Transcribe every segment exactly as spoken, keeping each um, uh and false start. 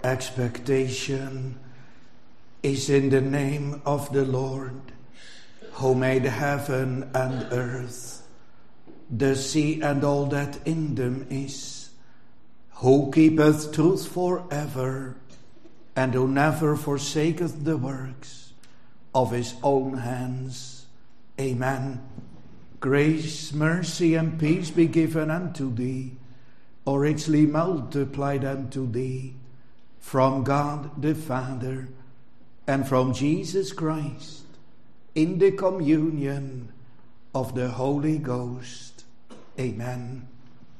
expectation is in the name of the Lord, who made heaven and earth, the sea and all that in them is, who keepeth truth forever, and who never forsaketh the works of his own hands. Amen. Grace, mercy, and peace be given unto thee, or richly multiplied unto thee, from God the Father, and from Jesus Christ, in the communion of the Holy Ghost. Amen.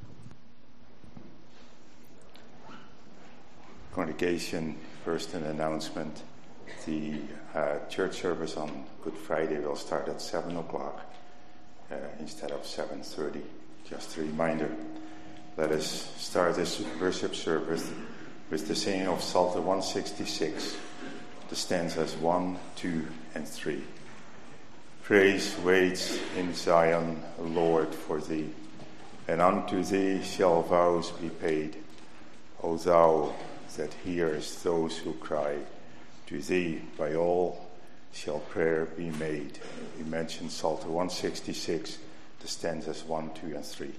Congregation, first an announcement. The uh, church service on Good Friday will start at seven o'clock uh, instead of seven thirty. Just a reminder. Let us start this worship service with the singing of Psalter one sixty-six, the stanzas one, two, and three. Praise waits in Zion, Lord, for thee, and unto thee shall vows be paid. O thou that hearest those who cry, to thee by all shall prayer be made. We mentioned Psalter one sixty-six, the stanzas one, two, and three.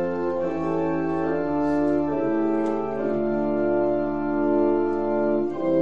Thank you.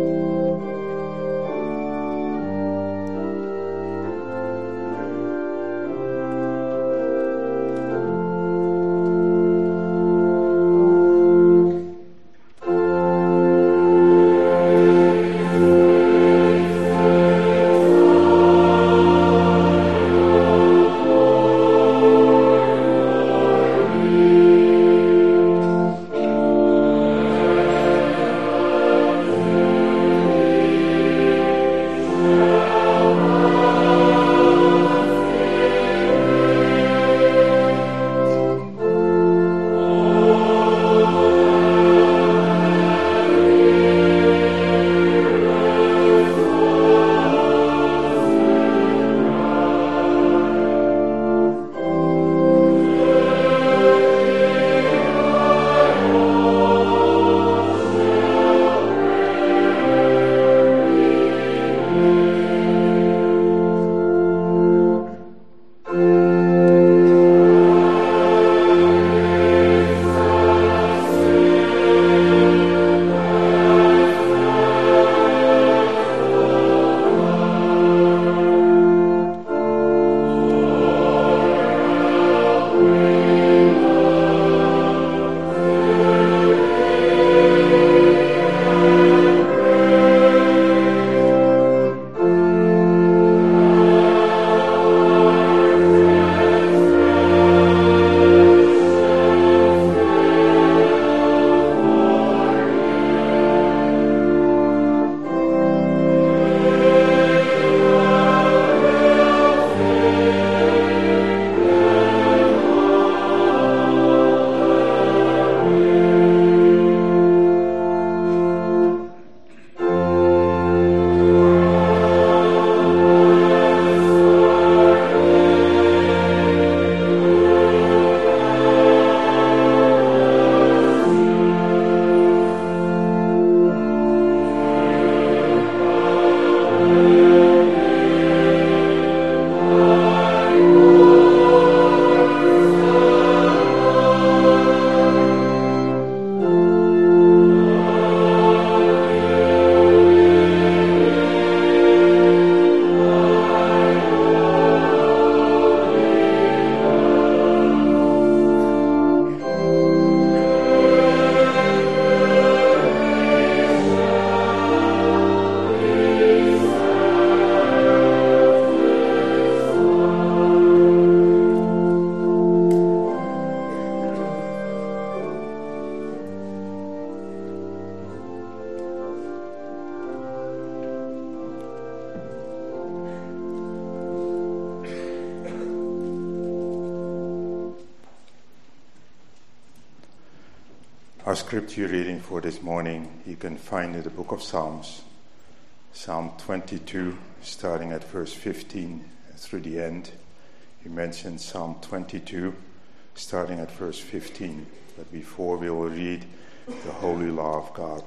Our scripture reading for this morning you can find in the book of Psalms, Psalm twenty-two, starting at verse fifteen through the end. You mentioned Psalm twenty-two, starting at verse fifteen. But before we will read the holy law of God.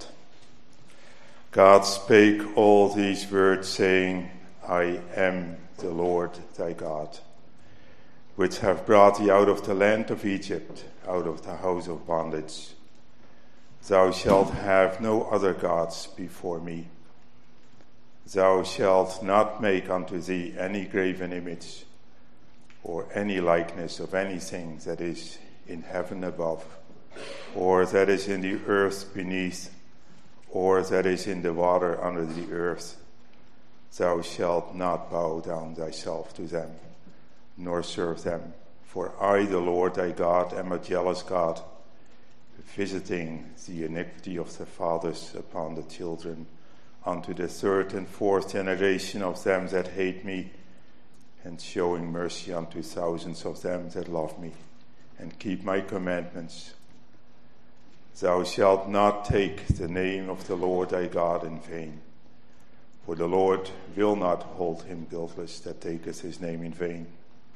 God spake all these words, saying, I am the Lord thy God, which have brought thee out of the land of Egypt, out of the house of bondage. Thou shalt have no other gods before me. Thou shalt not make unto thee any graven image, or any likeness of anything that is in heaven above, or that is in the earth beneath, or that is in the water under the earth. Thou shalt not bow down thyself to them, nor serve them. For I, the Lord thy God, am a jealous God, visiting the iniquity of the fathers upon the children, unto the third and fourth generation of them that hate me, and showing mercy unto thousands of them that love me, and keep my commandments. Thou shalt not take the name of the Lord thy God in vain, for the Lord will not hold him guiltless that taketh his name in vain.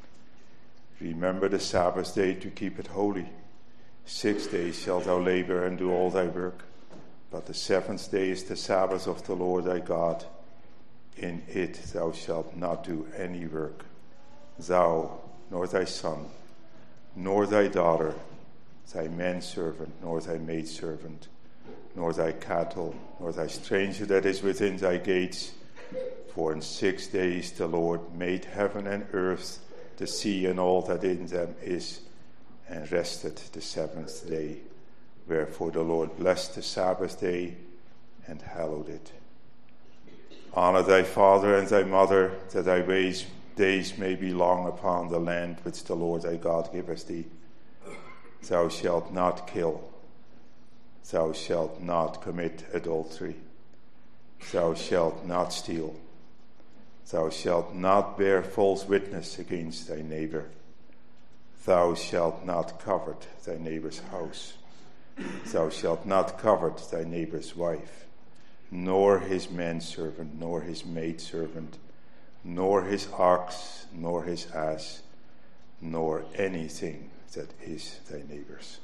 Remember the Sabbath day to keep it holy. Six days shalt thou labor and do all thy work, but the seventh day is the Sabbath of the Lord thy God. In it thou shalt not do any work, thou, nor thy son, nor thy daughter, thy manservant, nor thy maidservant, nor thy cattle, nor thy stranger that is within thy gates. For in six days the Lord made heaven and earth, the sea and all that in them is, and rested the seventh day. Wherefore the Lord blessed the Sabbath day and hallowed it. Honor thy father and thy mother, that thy ways, days may be long upon the land which the Lord thy God giveth thee. Thou shalt not kill. Thou shalt not commit adultery. Thou shalt not steal. Thou shalt not bear false witness against thy neighbor. Thou shalt not covet thy neighbor's house. Thou shalt not covet thy neighbor's wife, nor his manservant, nor his maidservant, nor his ox, nor his ass, nor anything that is thy neighbor's.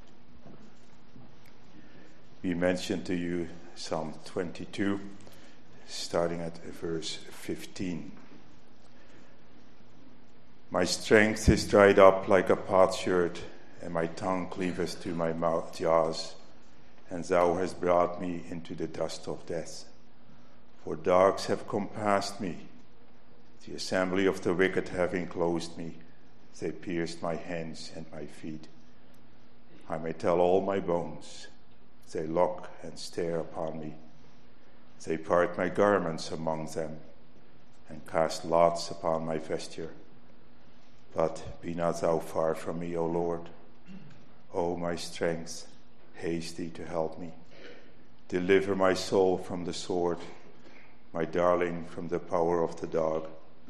We mentioned to you Psalm twenty-two, starting at verse fifteen. My strength is dried up like a potsherd, and my tongue cleaveth to my mouth jaws, and thou hast brought me into the dust of death. For dogs have compassed me, the assembly of the wicked have enclosed me. They pierced my hands and my feet. I may tell all my bones. They look and stare upon me. They part my garments among them, and cast lots upon my vesture. But be not thou far from me, O Lord. O my strength, haste thee to help me. Deliver my soul from the sword, my darling from the power of the dog.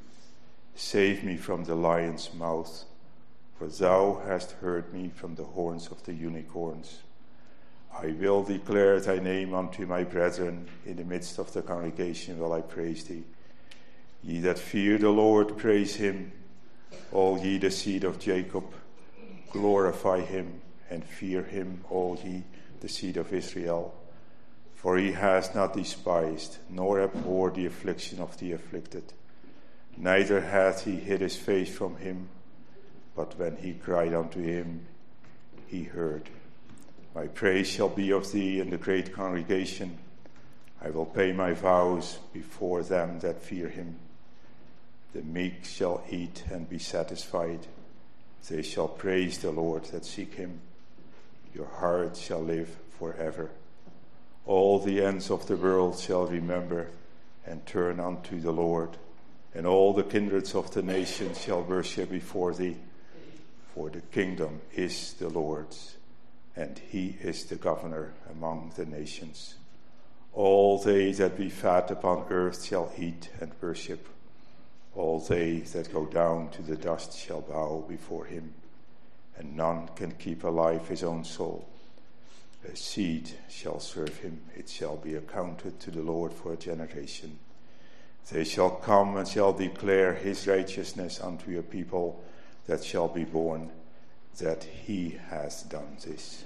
Save me from the lion's mouth, for thou hast heard me from the horns of the unicorns. I will declare thy name unto my brethren. In the midst of the congregation will I praise thee. Ye that fear the Lord, praise him. All ye the seed of Jacob, glorify him, and fear him, all ye the seed of Israel. For he has not despised, nor abhorred the affliction of the afflicted, neither hath he hid his face from him, but when he cried unto him, he heard. My praise shall be of thee in the great congregation. I will pay my vows before them that fear him. The meek shall eat and be satisfied. They shall praise the Lord that seek him. Your heart shall live forever. All the ends of the world shall remember and turn unto the Lord, and all the kindreds of the nations shall worship before thee. For the kingdom is the Lord's, and he is the governor among the nations. All they that be fat upon earth shall eat and worship. All they that go down to the dust shall bow before him, and none can keep alive his own soul. seed shall serve him. It shall be accounted to the Lord for a generation. They shall come and shall declare his righteousness unto a people that shall be born, that he has done this.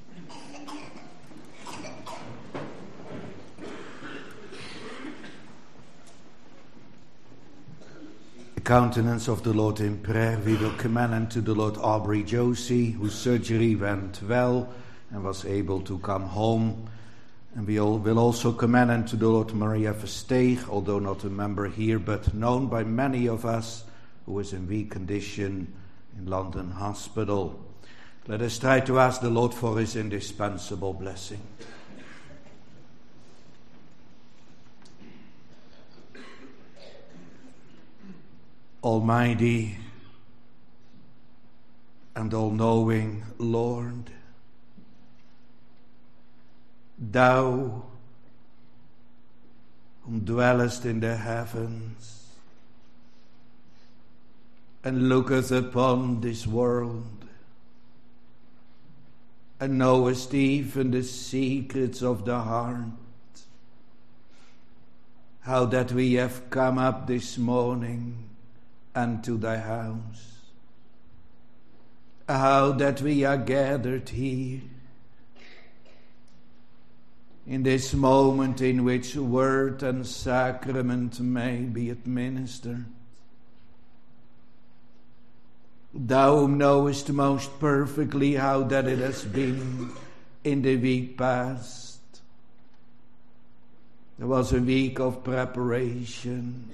The countenance of the Lord in prayer. We will commend unto the Lord Aubrey Josie, whose surgery went well and was able to come home. And we all will also commend unto the Lord Maria Versteeg, although not a member here, but known by many of us, who is in weak condition in London Hospital. Let us try to ask the Lord for his indispensable blessing. Almighty and all-knowing Lord, Thou whom dwellest in the heavens and looketh upon this world and knowest even the secrets of the heart, how that we have come up this morning unto thy house, how that we are gathered here in this moment in which word and sacrament may be administered. Thou knowest most perfectly how that it has been in the week past. There was a week of preparation.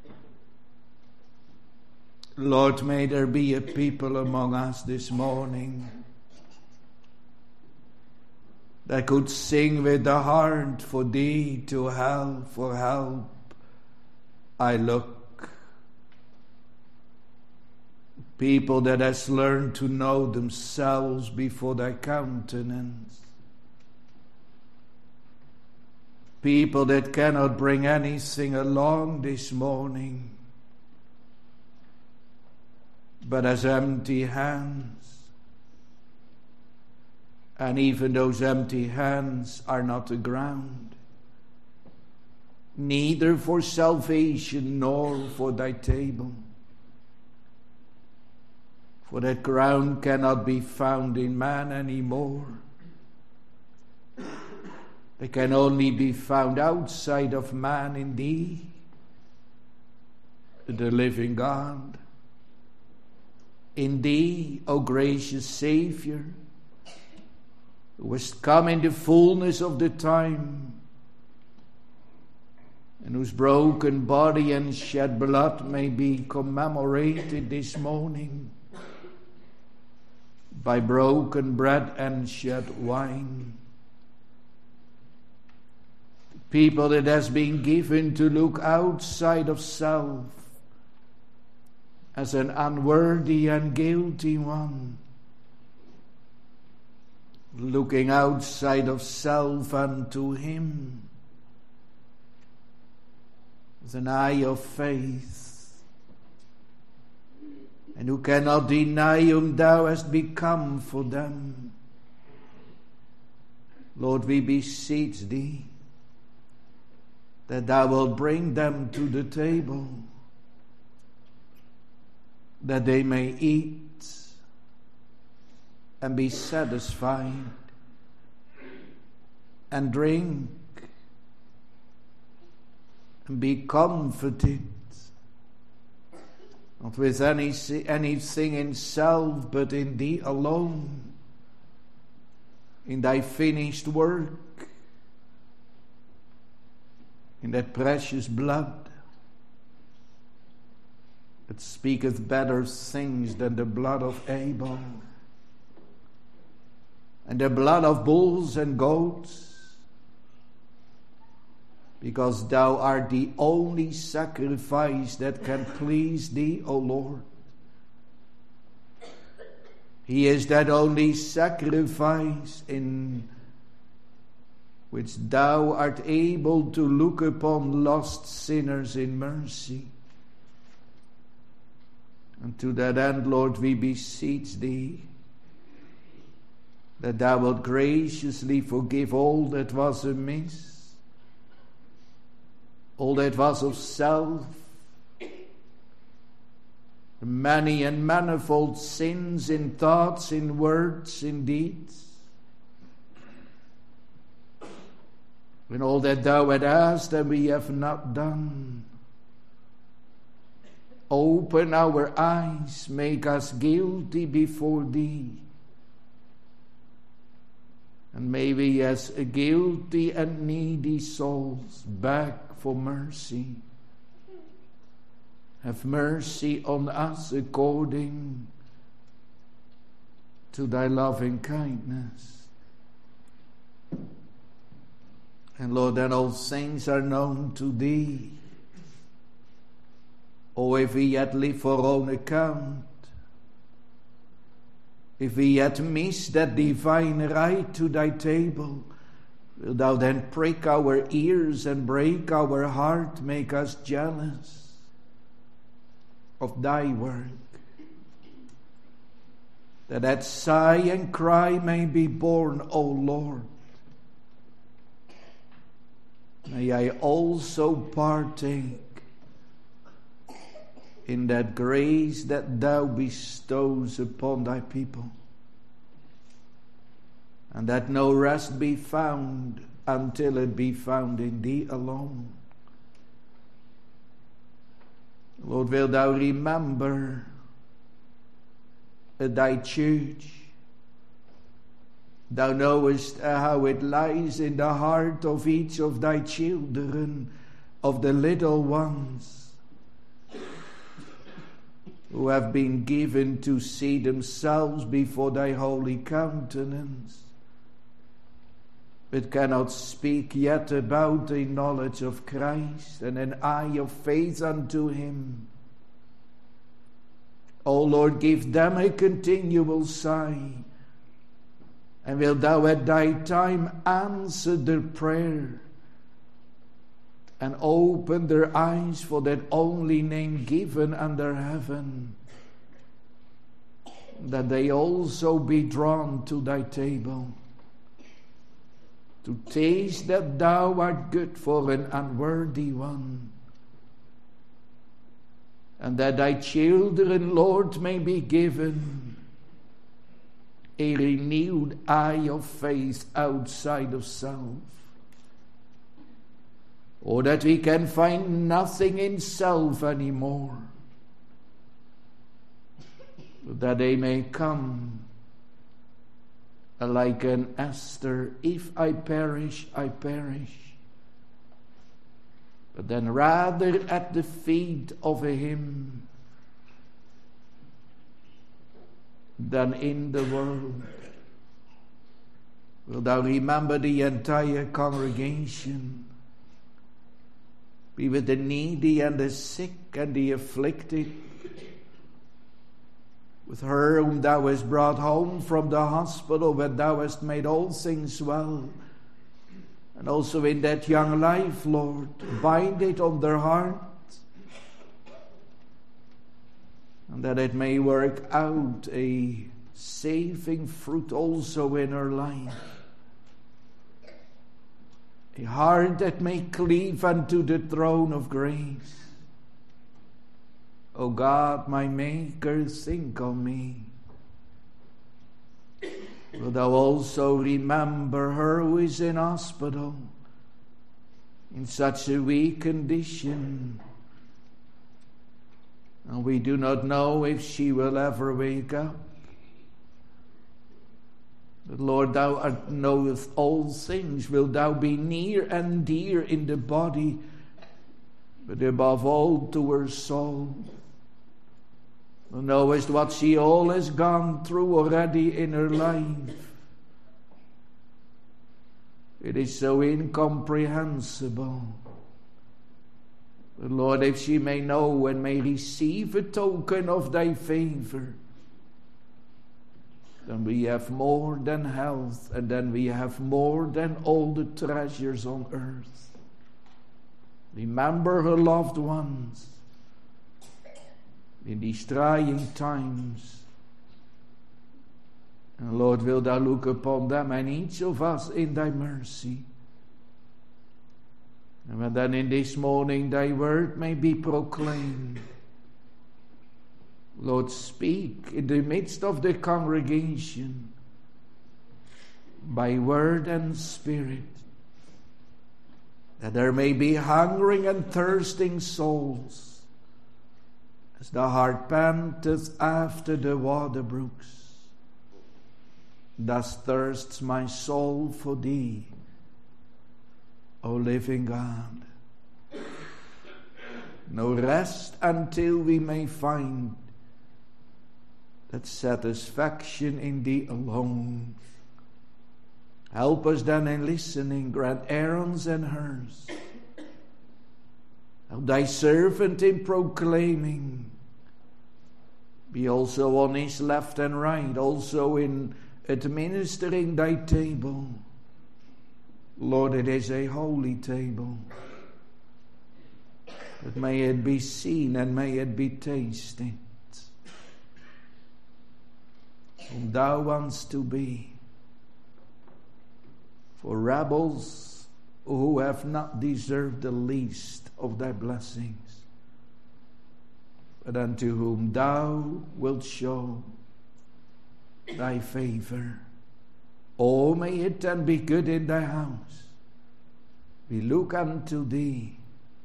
Lord, may there be a people among us this morning that could sing with the heart, for thee to help, for help I look. People that has learned to know themselves before thy countenance. People that cannot bring anything along this morning but as empty hands. And even those empty hands are not the ground, neither for salvation nor for thy table. For that ground cannot be found in man anymore. They can only be found outside of man in thee, the living God. In thee, O gracious Savior, who hast come in the fullness of the time, and whose broken body and shed blood may be commemorated this morning by broken bread and shed wine. People that has been given to look outside of self as an unworthy and guilty one, looking outside of self unto him with an eye of faith, and who cannot deny whom thou hast become for them. Lord, we beseech thee that thou wilt bring them to the table, that they may eat and be satisfied, and drink and be comforted, not with any, anything in self, but in thee alone, in thy finished work, in that precious blood that speaketh better things than the blood of Abel and the blood of bulls and goats, because thou art the only sacrifice that can please thee, O Lord. He is that only sacrifice in which thou art able to look upon lost sinners in mercy. And to that end, Lord, we beseech thee that thou wilt graciously forgive all that was amiss, all that was of self, the many and manifold sins in thoughts, in words, in deeds, when all that thou had asked and we have not done. Open our eyes, make us guilty before thee. And may we as guilty and needy souls beg for mercy. Have mercy on us according to thy loving kindness. And Lord, then all things are known to thee. Oh, if we yet live for our own account, if we yet miss that divine right to thy table, wilt thou then prick our ears and break our heart, make us jealous of thy work, that that sigh and cry may be borne, O Lord. May I also partake in that grace that thou bestows upon thy people, and that no rest be found until it be found in thee alone. Lord, wilt thou remember thy church? Thou knowest how it lies in the heart of each of thy children, of the little ones who have been given to see themselves before thy holy countenance, but cannot speak yet about a knowledge of Christ and an eye of faith unto him. O Lord, give them a continual sigh, and wilt thou at thy time answer their prayer and open their eyes for that only name given under heaven, that they also be drawn to thy table, to taste that thou art good for an unworthy one, and that thy children, Lord, may be given a renewed eye of faith outside of self, or that we can find nothing in self anymore, but that they may come like an Esther, if I perish, I perish, but then rather at the feet of him than in the world. Wilt thou remember the entire congregation? Be with the needy and the sick and the afflicted, with her whom thou hast brought home from the hospital, where thou hast made all things well, and also in that young life, Lord, bind it on their heart, and that it may work out a saving fruit also in her life. A heart that may cleave unto the throne of grace. O God, my Maker, think on me. Wilt thou also remember her who is in hospital, in such a weak condition, and we do not know if she will ever wake up. But Lord, thou art knowest all things. Wilt thou be near and dear in the body, but above all to her soul? Thou knowest what she all has gone through already in her life. It is so incomprehensible. But Lord, if she may know and may receive a token of thy favor, then we have more than health, and then we have more than all the treasures on earth. Remember her loved ones in these trying times, And Lord, will thou look upon them and each of us in thy mercy. And when then in this morning thy word may be proclaimed, Lord, speak in the midst of the congregation by word and spirit, that there may be hungering and thirsting souls, as the heart panteth after the water brooks. Thus thirsts my soul for thee, O living God. No rest until we may find that satisfaction in thee alone. Help us then in listening, grant Aaron's and hers. Help thy servant in proclaiming. Be also on his left and right, also in administering thy table. Lord, it is a holy table. But may it be seen and may it be tasted whom thou wants to be. For rebels who have not deserved the least of thy blessings, but unto whom thou wilt show thy favor. Oh, may it then be good in thy house. We look unto thee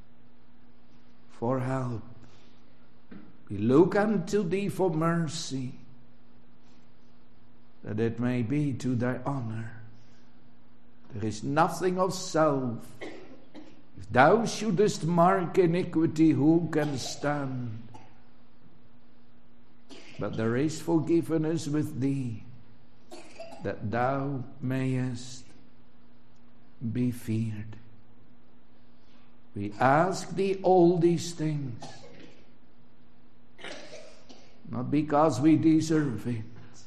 for help. We look unto thee for mercy, that it may be to thy honor. There is nothing of self. If thou shouldest mark iniquity, who can stand? But there is forgiveness with thee, that thou mayest be feared. We ask thee all these things, not because we deserve it,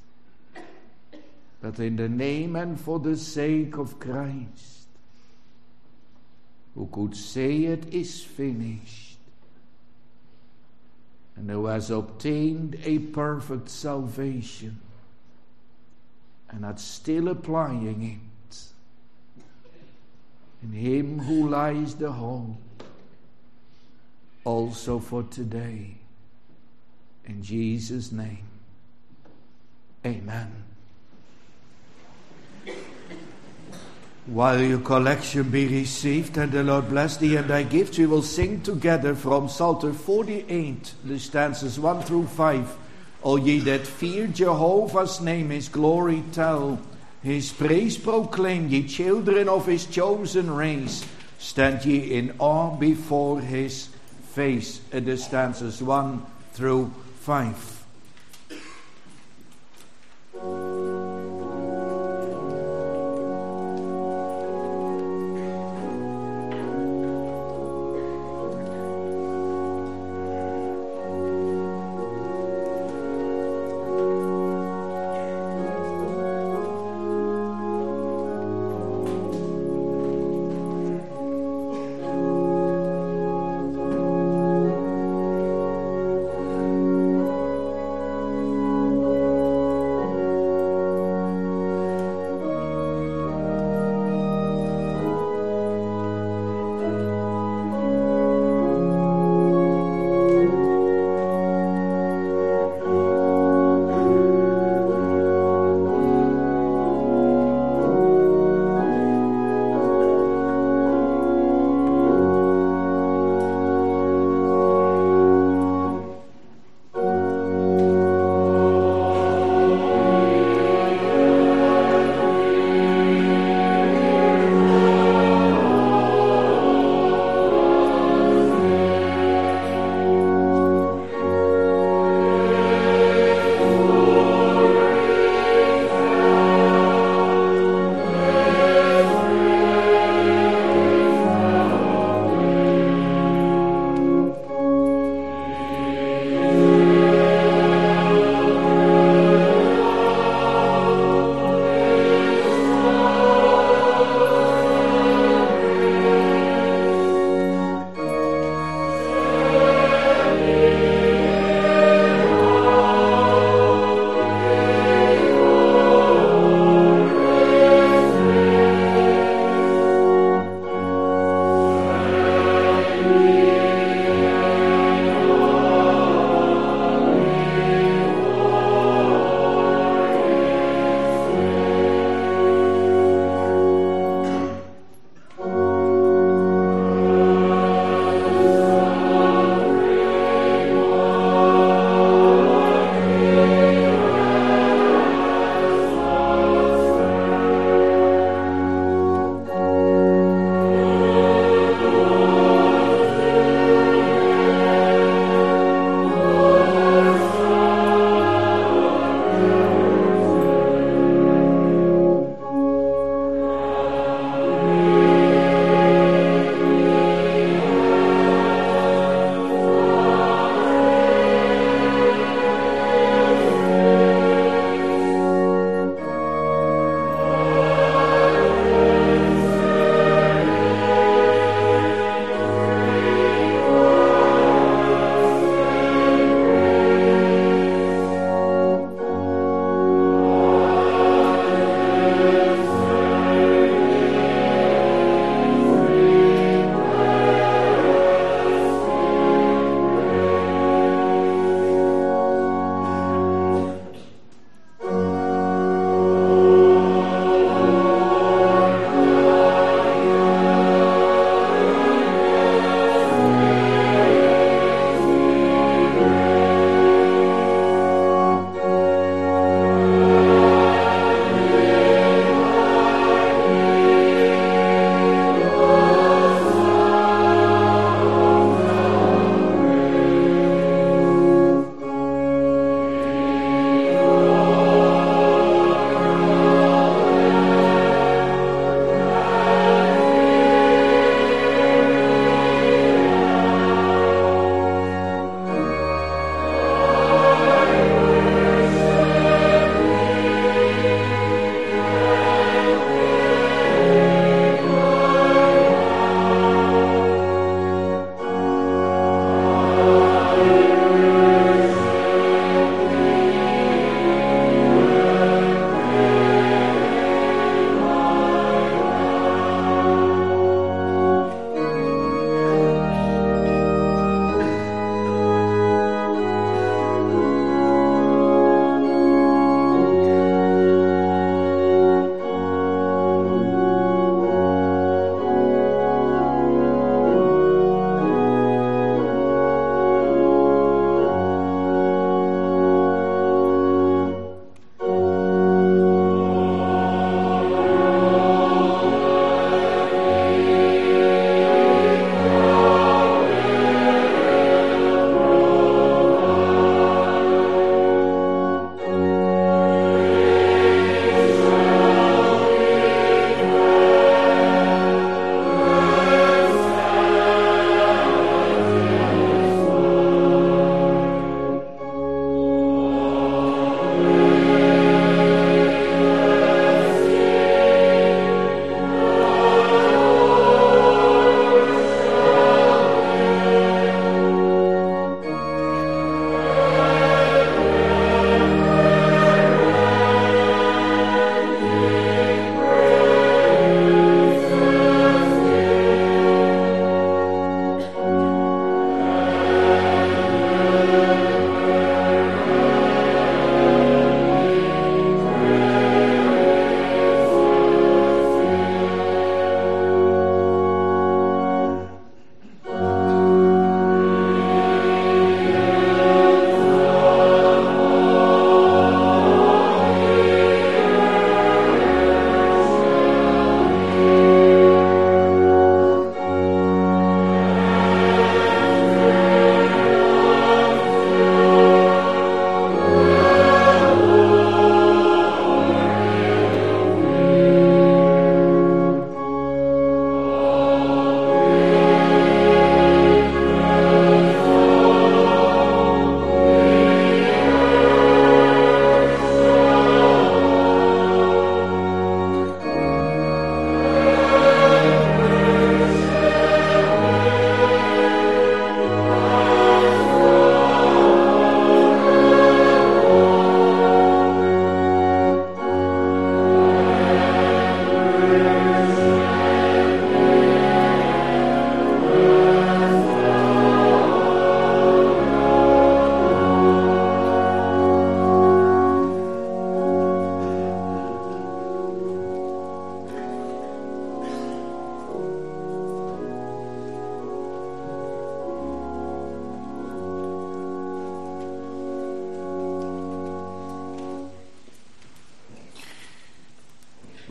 but in the name and for the sake of Christ, who could say it is finished, and who has obtained a perfect salvation, and that's still applying it. In him who lies the hope, also for today. In Jesus' name, amen. While your collection be received and the Lord bless thee and thy gifts, we will sing together from Psalter forty-eight, the stanzas one through five. All ye that fear Jehovah's name, his glory tell, his praise proclaim, ye children of his chosen race. Stand ye in awe before his face. And the stanzas one through five.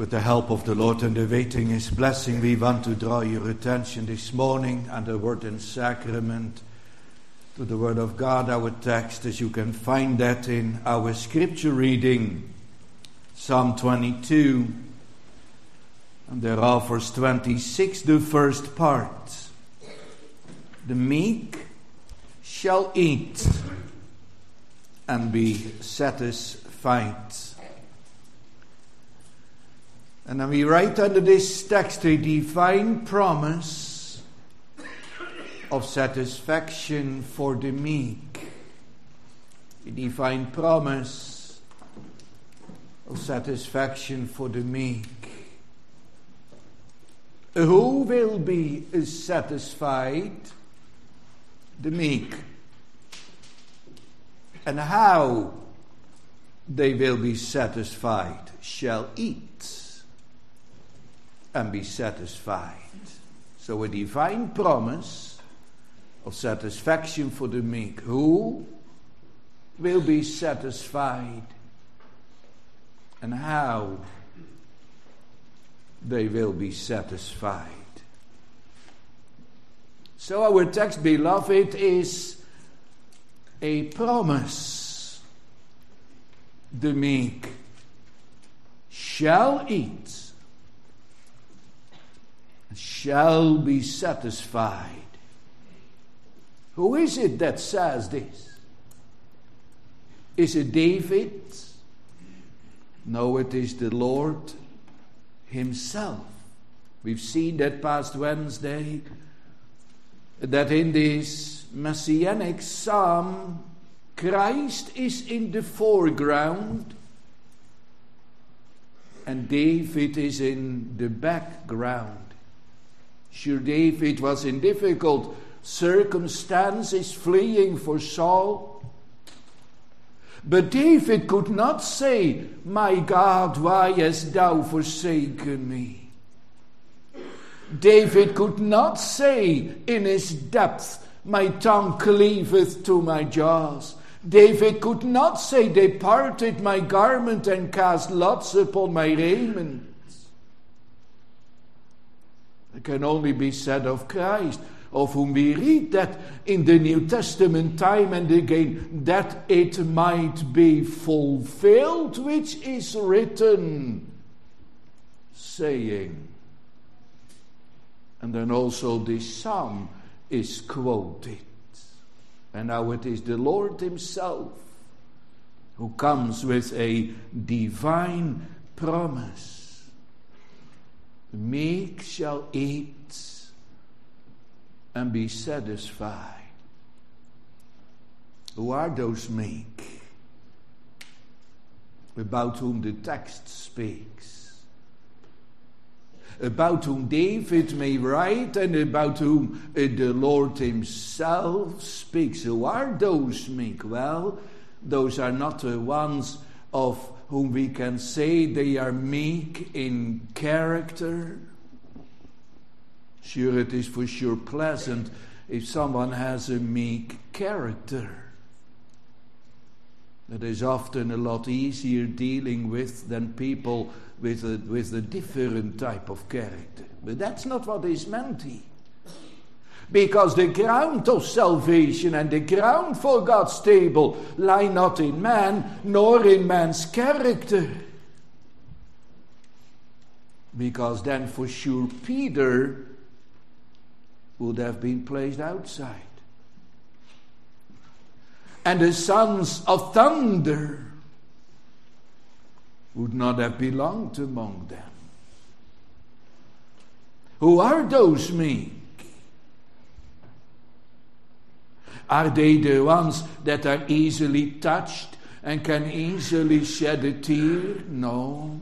With the help of the Lord and awaiting His blessing, we want to draw your attention this morning and the Word and Sacrament to the Word of God, our text, as you can find that in our scripture reading, Psalm twenty-two, and thereof verse twenty-six, the first part. The meek shall eat and be satisfied. And then we write under this text a divine promise of satisfaction for the meek. A divine promise of satisfaction for the meek. Who will be satisfied? The meek. And how they will be satisfied? Shall eat and be satisfied. So a divine promise of satisfaction for the meek. Who will be satisfied? And how they will be satisfied. So our text, beloved, is a promise. The meek shall eat, shall be satisfied. Who is it that says this? Is it David? No, it is the Lord Himself. We've seen that past Wednesday, that in this messianic psalm, Christ is in the foreground and David is in the background. Sure, David was in difficult circumstances, fleeing for Saul. But David could not say, "My God, why hast thou forsaken me?" David could not say in his depth, "My tongue cleaveth to my jaws." David could not say, "They parted my garment and cast lots upon my raiment." It can only be said of Christ, of whom we read that in the New Testament time and again, that it might be fulfilled, which is written, saying. And then also this psalm is quoted. And now it is the Lord Himself who comes with a divine promise. The meek shall eat and be satisfied. Who are those meek? About whom the text speaks. About whom David may write and about whom the Lord Himself speaks. Who are those meek? Well, those are not the ones of whom we can say they are meek in character. Sure, it is for sure pleasant if someone has a meek character. That is often a lot easier dealing with than people with a, with a different type of character. But that's not what is meant here. Because the ground of salvation and the ground for God's table lie not in man, nor in man's character. Because then for sure Peter would have been placed outside. And the sons of thunder would not have belonged among them. Who are those meek? Are they the ones that are easily touched and can easily shed a tear? No.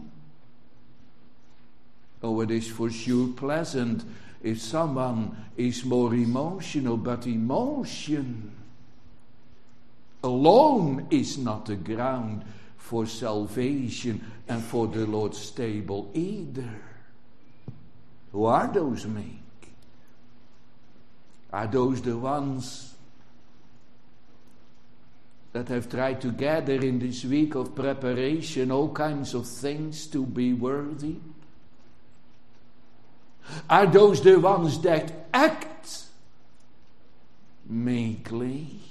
Oh, it is for sure pleasant if someone is more emotional, but emotion alone is not the ground for salvation and for the Lord's table either. Who are those meek? Are those the ones that have tried to gather in this week of preparation all kinds of things to be worthy? Are those the ones that act meekly?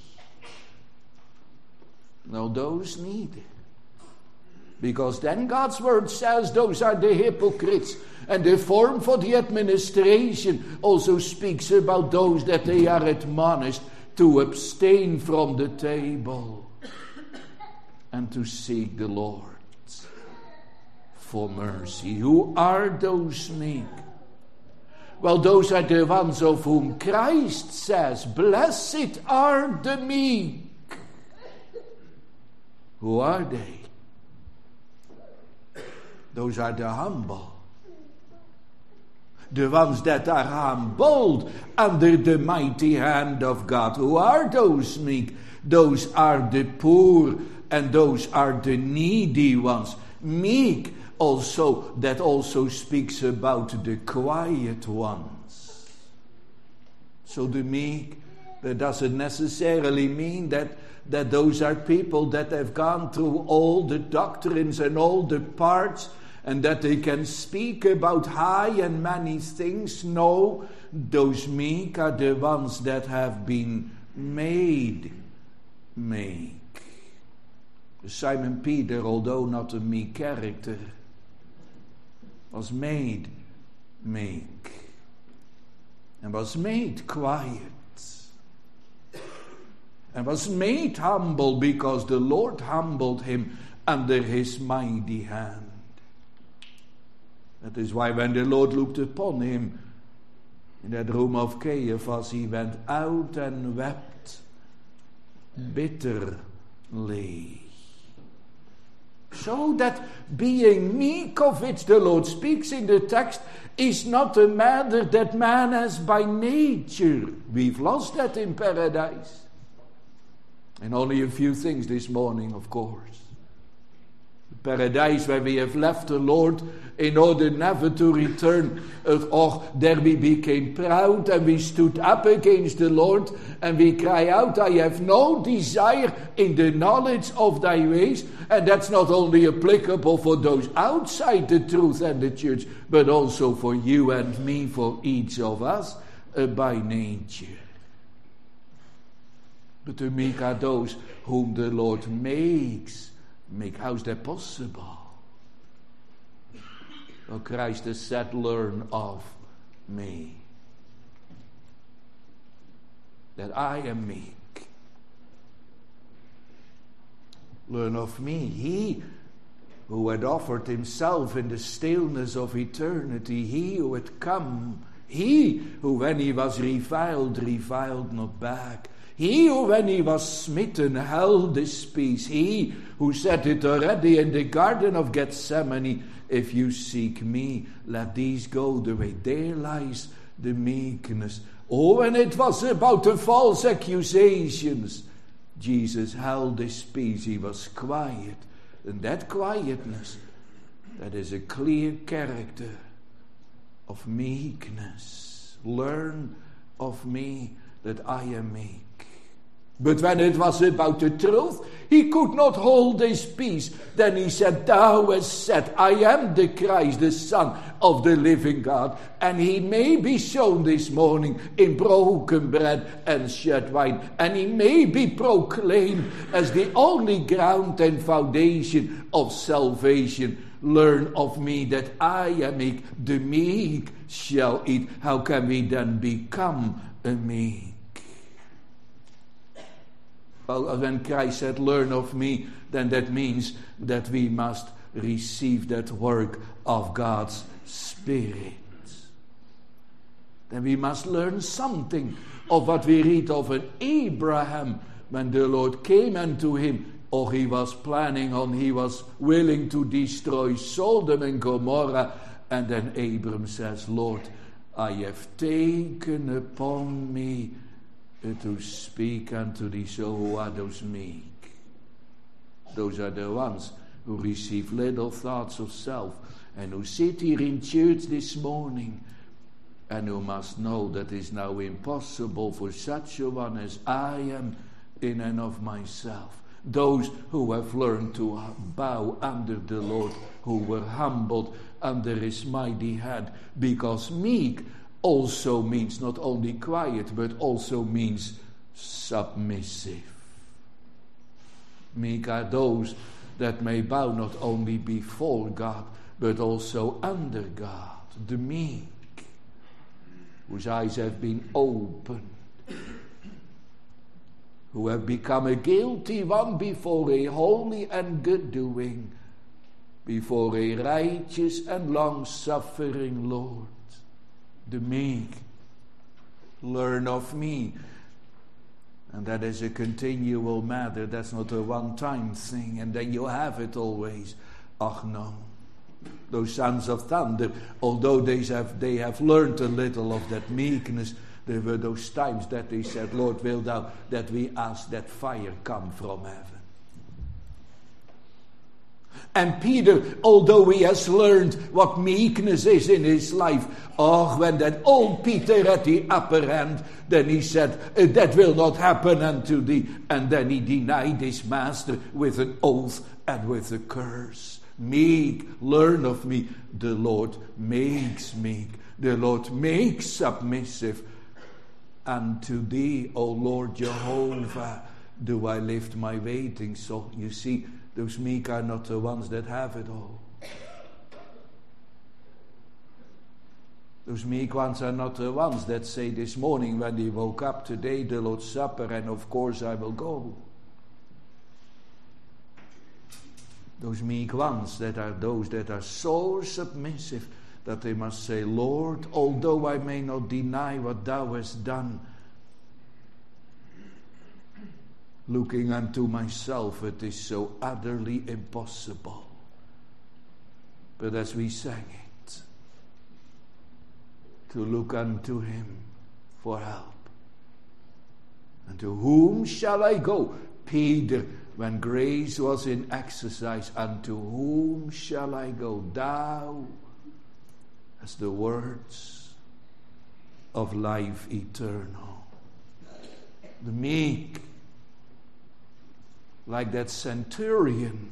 No, those neither. Because then God's word says those are the hypocrites. And the form for the administration also speaks about those that they are admonished to abstain from the table and to seek the Lord for mercy. Who are those meek? Well, those are the ones of whom Christ says, blessed are the meek. Who are they? Those are the humble. The ones that are humbled under the mighty hand of God. Who are those meek? Those are the poor and those are the needy ones. Meek also, that also speaks about the quiet ones. So the meek, that doesn't necessarily mean that, that those are people that have gone through all the doctrines and all the parts and that they can speak about high and many things. No, those meek are the ones that have been made meek. Simon Peter, although not a meek character, was made meek and was made quiet and was made humble because the Lord humbled him under his mighty hand. That is why when the Lord looked upon him in that room of Caiaphas, he went out and wept bitterly. So that being meek, of which the Lord speaks in the text, is not a matter that man has by nature. We've lost that in paradise. And only a few things this morning, of course. Paradise where we have left the Lord in order never to return. Or there we became proud and we stood up against the Lord and we cry out, I have no desire in the knowledge of thy ways. And that's not only applicable for those outside the truth and the church, but also for you and me, for each of us uh, by nature. But the meek are those whom the Lord makes Make, how's that possible? Well, Christ has said, learn of me, that I am meek. Learn of me. He who had offered himself in the stillness of eternity, he who had come, he who when he was reviled, reviled not back. He who when he was smitten held his peace. He who said it already in the Garden of Gethsemane, if you seek me, let these go the way. There lies the meekness. Oh, and it was about the false accusations. Jesus held his peace. He was quiet. And that quietness, that is a clear character of meekness. Learn of me that I am meek. But when it was about the truth, he could not hold his peace. Then he said, thou hast said, I am the Christ, the Son of the living God. And he may be shown this morning in broken bread and shed wine. And he may be proclaimed as the only ground and foundation of salvation. Learn of me that I am meek. The meek shall eat. How can we then become a meek? Well, when Christ said, learn of me, then that means that we must receive that work of God's Spirit. Then we must learn something of what we read of an Abraham when the Lord came unto him, or he was planning on, he was willing to destroy Sodom and Gomorrah. And then Abram says, Lord, I have taken upon me to speak unto thee. So who are those meek? Those are the ones who receive little thoughts of self and who sit here in church this morning and who must know that it is now impossible for such a one as I am in and of myself. Those who have learned to bow under the Lord, who were humbled under his mighty hand. Because meek also means not only quiet, but also means submissive. Meek are those that may bow not only before God, but also under God. The meek, whose eyes have been opened, who have become a guilty one before a holy and good doing, before a righteous and long-suffering Lord. The meek, learn of me. And that is a continual matter. That's not a one-time thing, and then you have it always. Ach no. Those sons of thunder, although they have, they have learned a little of that meekness, there were those times that they said, Lord, will thou that we ask that fire come from heaven. And Peter, although he has learned what meekness is in his life, oh, when that old Peter had the upper hand, then he said, that will not happen unto thee. And then he denied his master with an oath and with a curse. Meek, learn of me. The Lord makes meek. The Lord makes submissive. Unto thee, O Lord Jehovah, do I lift my waiting soul. You see, those meek are not the ones that have it all. Those meek ones are not the ones that say this morning when they woke up, today the Lord's Supper, and of course I will go. Those meek ones that are those that are so submissive that they must say, Lord, although I may not deny what thou hast done, looking unto myself, it is so utterly impossible. But as we sang it, to look unto him for help. And to whom shall I go? Peter, when grace was in exercise, unto whom shall I go? Thou as the words of life eternal. The meek, like that centurion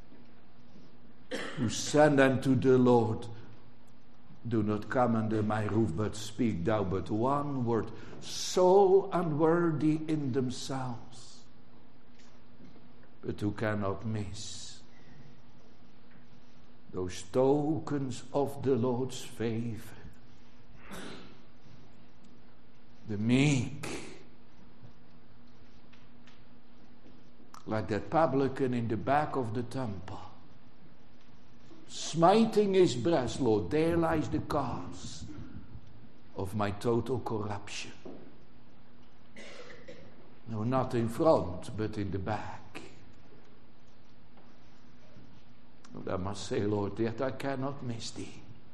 who said unto the Lord, do not come under my roof, but speak thou but one word. So unworthy in themselves, but who cannot miss those tokens of the Lord's favor. The meek, like that publican in the back of the temple, smiting his breast, Lord, there lies the cause of my total corruption. No, not in front, but in the back. And I must say, Lord, yet I cannot miss thee.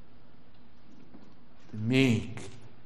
The meek.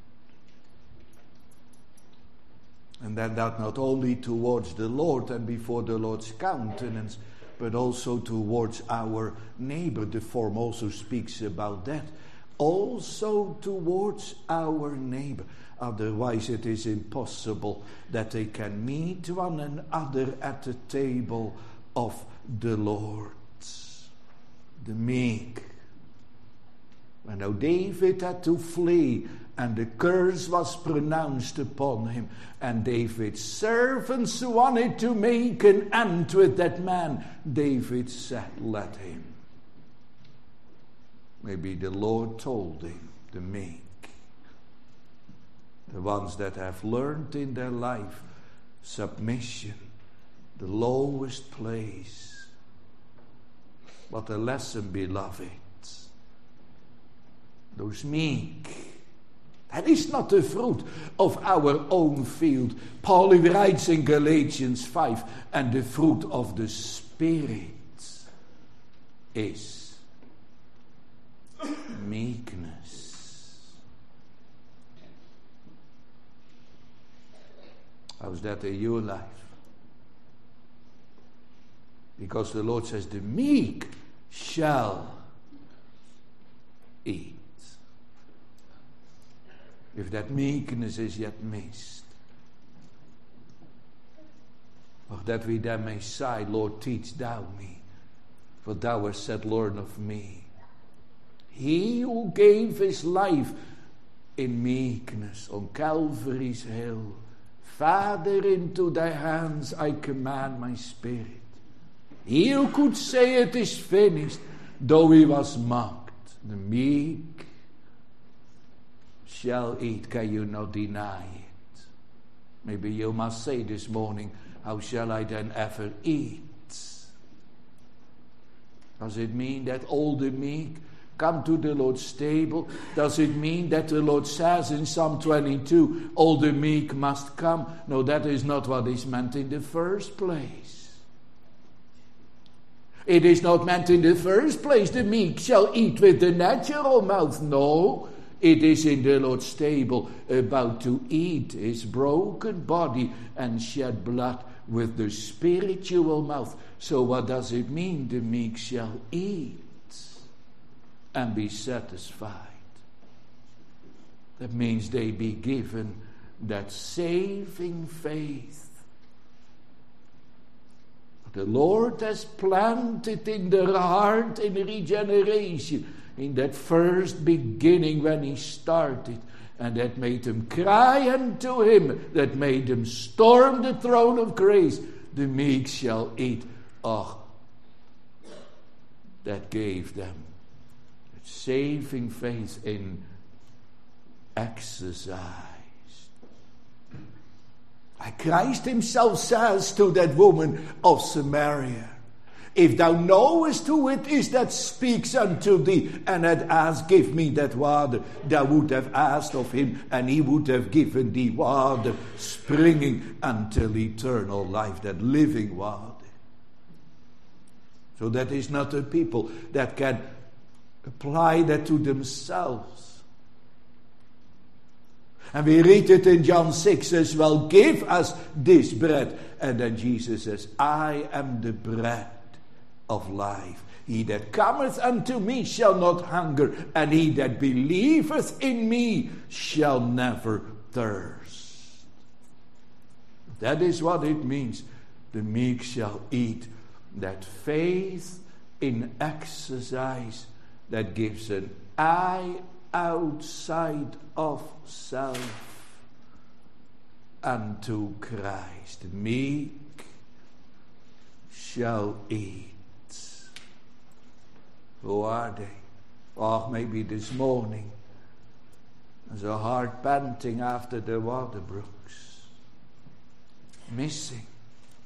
And then that not only towards the Lord and before the Lord's countenance, but also towards our neighbor. The form also speaks about that. Also towards our neighbor. Otherwise it is impossible that they can meet one another at the table of the Lord. The meek. When now David had to flee, and the curse was pronounced upon him, and David's servants wanted to make an end with that man, David said, let him. Maybe the Lord told him, the meek, the ones that have learned in their life submission, the lowest place. What a lesson, beloved. Those meek. That is not the fruit of our own field. Paul writes in Galatians five, and the fruit of the Spirit is meekness. How's that in your life? Because the Lord says, the meek shall eat. If that meekness is yet missed, or that we then may sigh, Lord, teach thou me, for thou hast said, learn of me. He who gave his life in meekness on Calvary's hill. Father, into thy hands I command my spirit. He who could say it is finished, though he was mocked, the meek shall eat. Can you not deny it? Maybe you must say this morning, how shall I then ever eat? Does it mean that all the meek come to the Lord's table? Does it mean that the Lord says in Psalm twenty-two, all the meek must come? No, that is not what is meant in the first place. It is not meant in the first place, the meek shall eat with the natural mouth. No, it is in the Lord's table about to eat his broken body and shed blood with the spiritual mouth. So what does it mean? The meek shall eat and be satisfied. That means they be given that saving faith. The Lord has planted in their heart in regeneration, in that first beginning when he started, and that made them cry unto him, that made them storm the throne of grace. The meek shall eat. Oh, that gave them saving faith in exercise. Like Christ himself says to that woman of Samaria, if thou knowest who it is that speaks unto thee, and had asked, give me that water, thou would have asked of him, and he would have given thee water springing until eternal life, that living water. So that is not a people that can apply that to themselves. And we read it in John six as well, give us this bread. And then Jesus says, I am the bread of life. He that cometh unto me shall not hunger, and he that believeth in me shall never thirst. That is what it means. The meek shall eat. That faith in exercise that gives an eye outside of self unto Christ. The meek shall eat. Who are they? Or maybe this morning there's a heart panting after the water brooks, missing,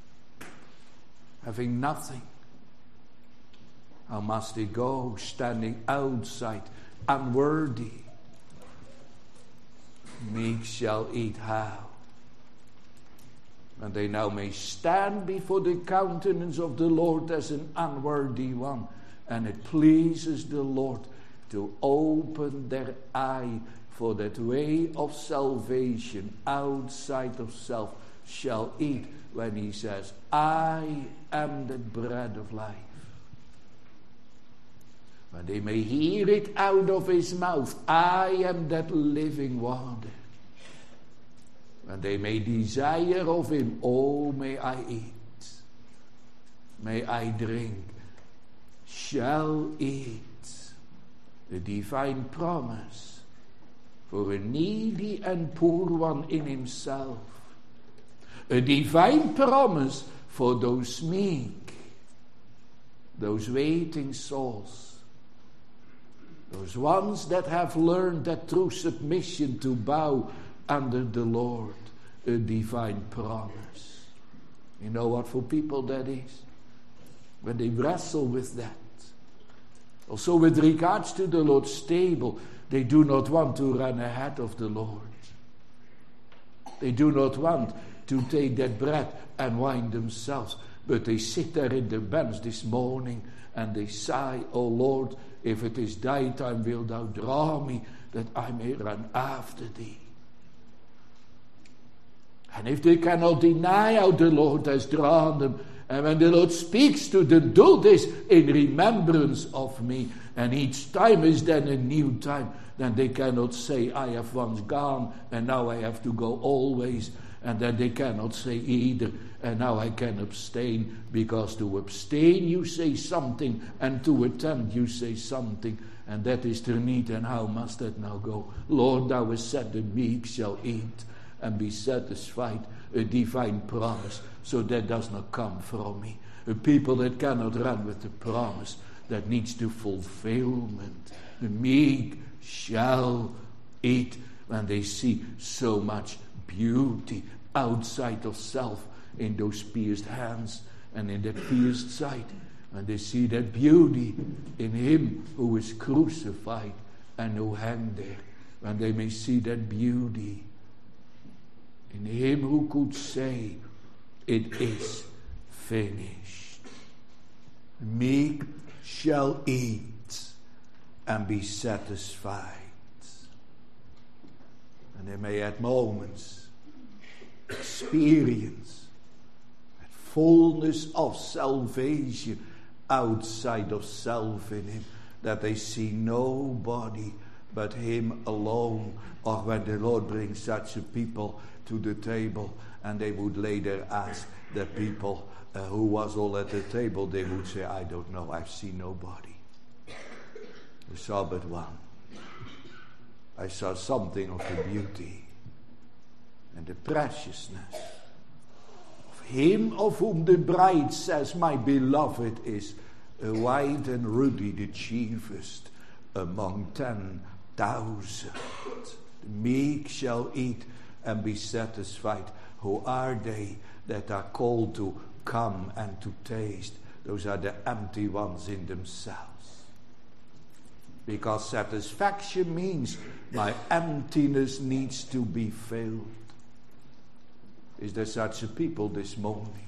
having nothing. How must they go, standing outside, unworthy? Meek shall eat how? And they now may stand before the countenance of the Lord as an unworthy one. And it pleases the Lord to open their eye for that way of salvation outside of self shall eat, when he says, I am the bread of life. When they may hear it out of his mouth, I am that living water. When they may desire of him, oh, may I eat, may I drink, shall eat. The divine promise for a needy and poor one in himself. A divine promise for those meek, those waiting souls, those ones that have learned that true submission to bow under the Lord. A divine promise. You know what for people that is? When they wrestle with that. Also with regards to the Lord's table, they do not want to run ahead of the Lord. They do not want to take that bread and wine themselves. But they sit there in the bench this morning and they sigh, O Lord, if it is thy time, wilt thou draw me that I may run after thee. And if they cannot deny how the Lord has drawn them, and when the Lord speaks to them, do this in remembrance of me. And each time is then a new time. Then they cannot say, I have once gone and now I have to go always. and that they cannot say either, and now I can abstain, because to abstain you say something, and to attempt you say something, and that is the need. And how must that now go? Lord, thou hast said the meek shall eat and be satisfied, a divine promise, so that does not come from me. A people that cannot run with the promise, that needs the fulfillment. The meek shall eat. When they see so much beauty outside of self in those pierced hands and in that pierced side, and they see that beauty in him who is crucified and who hang there, when they may see that beauty in him who could say, it is finished. Meek shall eat and be satisfied. And they may at moments experience that fullness of salvation outside of self in him, that they see nobody but him alone. Or when the Lord brings such a people to the table, and they would later ask the people uh, who was all at the table, they would say, I don't know, I've seen nobody. I saw but one. I saw something of the beauty and the preciousness of him of whom the bride says, my beloved is a white and ruddy, the chiefest among ten thousand. The meek shall eat and be satisfied. Who are they that are called to come and to taste? Those are the empty ones in themselves. Because satisfaction means my emptiness needs to be filled. Is there such a people this morning?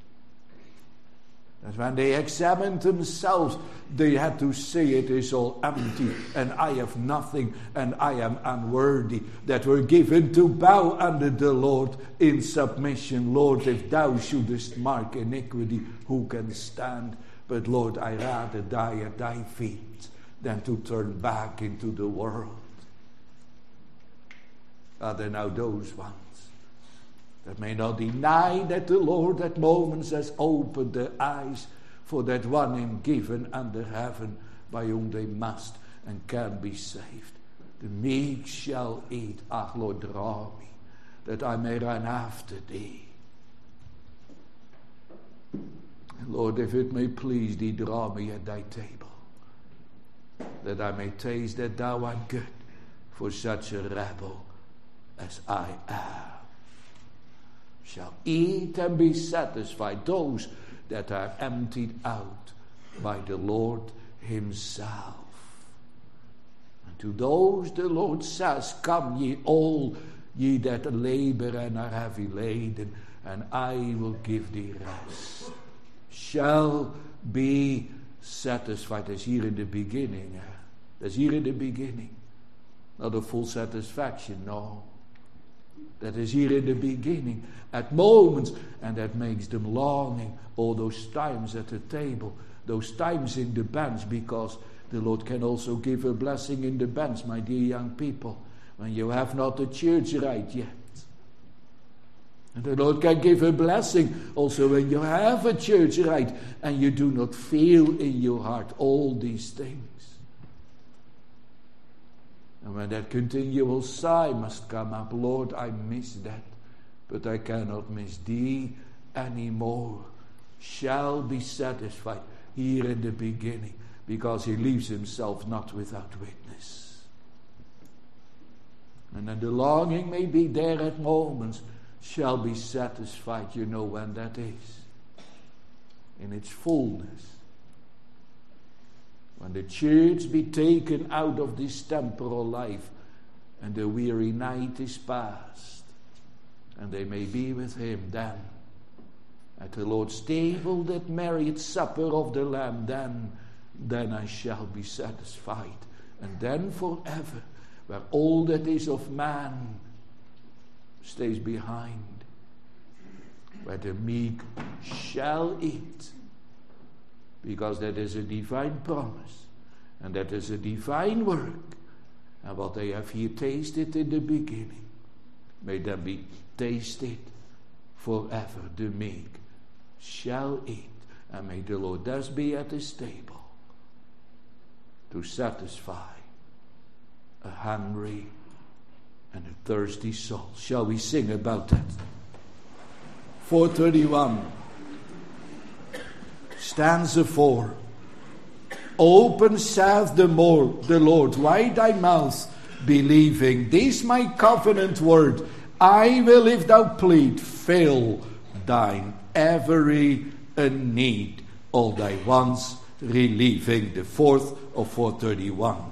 That when they examined themselves, they had to say it is all empty, and I have nothing, and I am unworthy, that were given to bow under the Lord in submission. Lord, if thou shouldest mark iniquity, who can stand? But Lord, I rather die at thy feet than to turn back into the world. Are there now those ones that may not deny that the Lord at moments has opened their eyes for that one in given under heaven, by whom they must and can be saved? The meek shall eat. Ah, Lord, draw me, that I may run after thee. And Lord, if it may please thee, draw me at thy table, that I may taste that thou art good for such a rebel as I am. Shall eat and be satisfied, those that are emptied out by the Lord himself. And to those the Lord says, come ye all, ye that labor and are heavy laden, and I will give thee rest. Shall be satisfied. That's here in the beginning. Eh? That's here in the beginning. Not a full satisfaction, no. That is here in the beginning, at moments, and that makes them longing all those times at the table, those times in the bench, because the Lord can also give a blessing in the bench, my dear young people, when you have not the church right yet. And the Lord can give a blessing also when you have a church right and you do not feel in your heart all these things. And when that continual sigh must come up, Lord, I miss that, but I cannot miss thee anymore, shall be satisfied here in the beginning, because he leaves himself not without witness. And then the longing may be there at moments, shall be satisfied. You know when that is? In its fullness. When the church be taken out of this temporal life, and the weary night is past, and they may be with him, then at the Lord's table, that married supper of the Lamb, then, then I shall be satisfied. And then forever, where all that is of man stays behind, where the meek shall eat, because that is a divine promise, and that is a divine work, and what they have here tasted in the beginning, may them be tasted forever. The meek shall eat, and may the Lord thus be at his table to satisfy a hungry and a thirsty soul. Shall we sing about that? four thirty-one, stanza four. Open saith the more the Lord, wide thy mouth, believing this my covenant word, I will, if thou plead, fill thine every need, all thy wants relieving. The fourth of four thirty-one.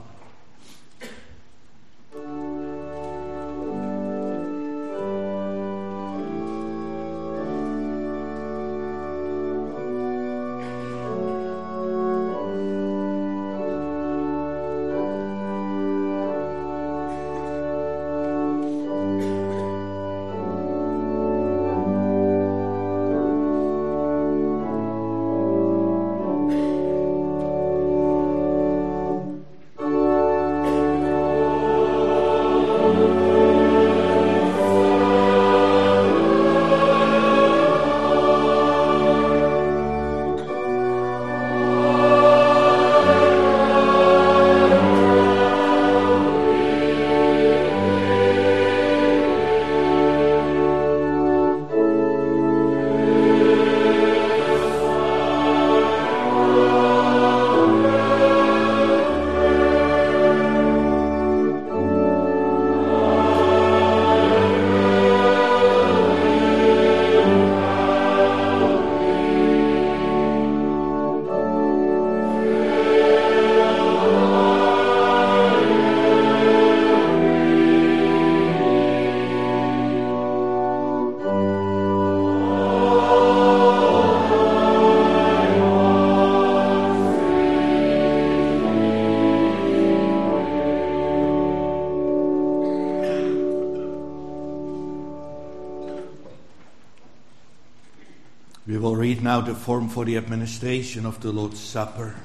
We will read now the form for the administration of the Lord's Supper.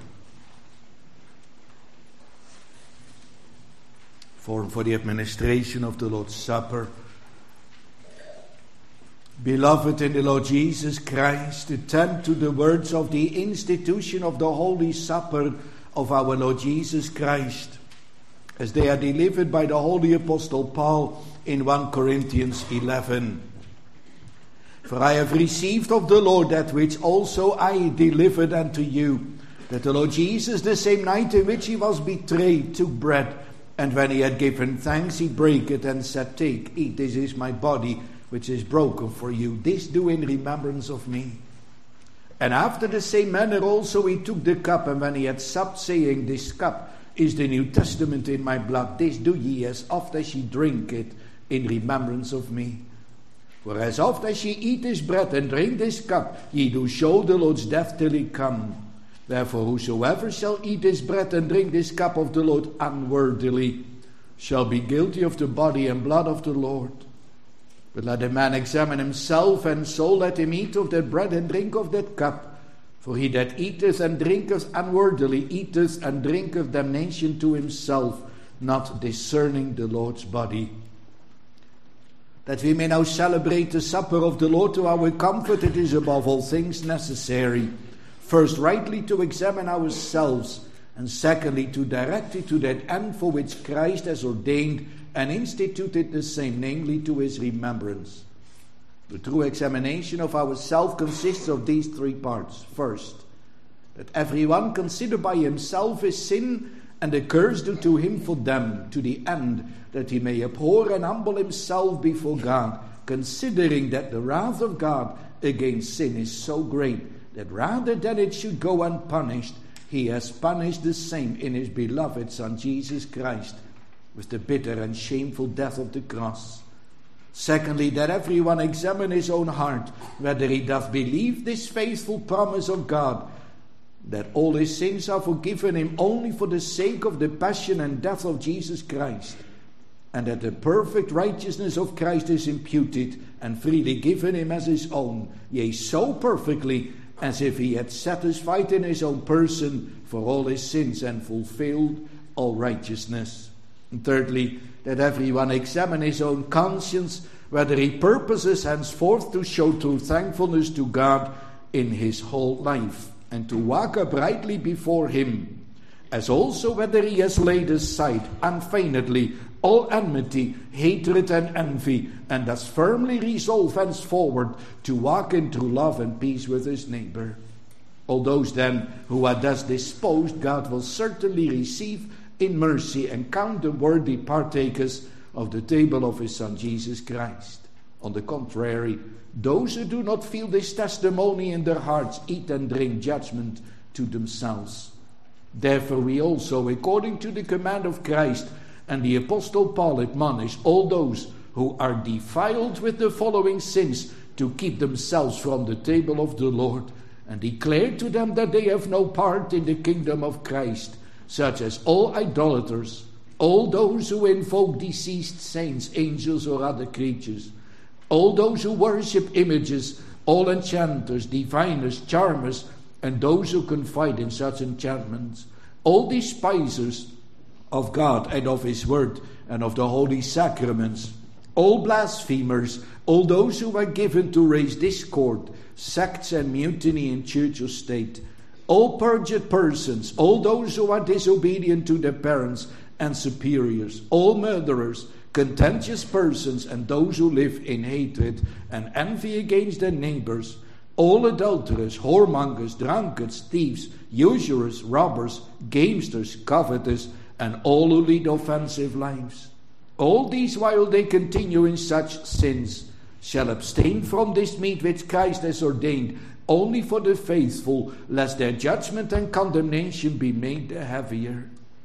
Form for the administration of the Lord's Supper. Beloved in the Lord Jesus Christ, attend to the words of the institution of the Holy Supper of our Lord Jesus Christ, as they are delivered by the Holy Apostle Paul in First Corinthians eleven. For I have received of the Lord that which also I delivered unto you, that the Lord Jesus, the same night in which he was betrayed, took bread, and when he had given thanks, he brake it and said, Take, eat, this is my body, which is broken for you. This do in remembrance of me. And after the same manner also he took the cup, and when he had supped, saying, This cup is the New Testament in my blood. This do ye as oft as ye drink it in remembrance of me. For as oft as ye eat this bread and drink this cup, ye do show the Lord's death till he come. Therefore whosoever shall eat this bread and drink this cup of the Lord unworthily shall be guilty of the body and blood of the Lord. But let a man examine himself, and so let him eat of that bread and drink of that cup. For he that eateth and drinketh unworthily eateth and drinketh damnation to himself, not discerning the Lord's body. That we may now celebrate the supper of the Lord to our comfort, it is above all things necessary, first rightly to examine ourselves, and secondly to direct it to that end for which Christ has ordained and instituted the same, namely to his remembrance. The true examination of ourselves consists of these three parts. First, that everyone consider by himself his sin and the curse due to him for them, to the end that he may abhor and humble himself before God, considering that the wrath of God against sin is so great that rather than it should go unpunished, he has punished the same in his beloved Son Jesus Christ with the bitter and shameful death of the cross. Secondly, that everyone examine his own heart, whether he doth believe this faithful promise of God, that all his sins are forgiven him only for the sake of the passion and death of Jesus Christ, and that the perfect righteousness of Christ is imputed and freely given him as his own, yea, so perfectly as if he had satisfied in his own person for all his sins and fulfilled all righteousness. And thirdly, that everyone examine his own conscience, whether he purposes henceforth to show true thankfulness to God in his whole life, and to walk uprightly before him, as also whether he has laid aside unfeignedly all enmity, hatred, and envy, and does firmly resolve henceforward to walk in true love and peace with his neighbor. All those then who are thus disposed, God will certainly receive in mercy and count them worthy partakers of the table of his Son Jesus Christ. On the contrary, those who do not feel this testimony in their hearts eat and drink judgment to themselves. Therefore we also, according to the command of Christ and the Apostle Paul, admonish all those who are defiled with the following sins to keep themselves from the table of the Lord, and declare to them that they have no part in the kingdom of Christ, such as all idolaters, all those who invoke deceased saints, angels, or other creatures, all those who worship images, all enchanters, diviners, charmers, and those who confide in such enchantments, all despisers of God and of his word and of the holy sacraments, all blasphemers, all those who are given to raise discord, sects and mutiny in church or state, all perjured persons, all those who are disobedient to their parents and superiors, all murderers, contentious persons, and those who live in hatred and envy against their neighbors, all adulterers, whoremongers, drunkards, thieves, usurers, robbers, gamesters, covetous, and all who lead offensive lives. All these, while they continue in such sins, shall abstain from this meat which Christ has ordained only for the faithful, lest their judgment and condemnation be made the heavier.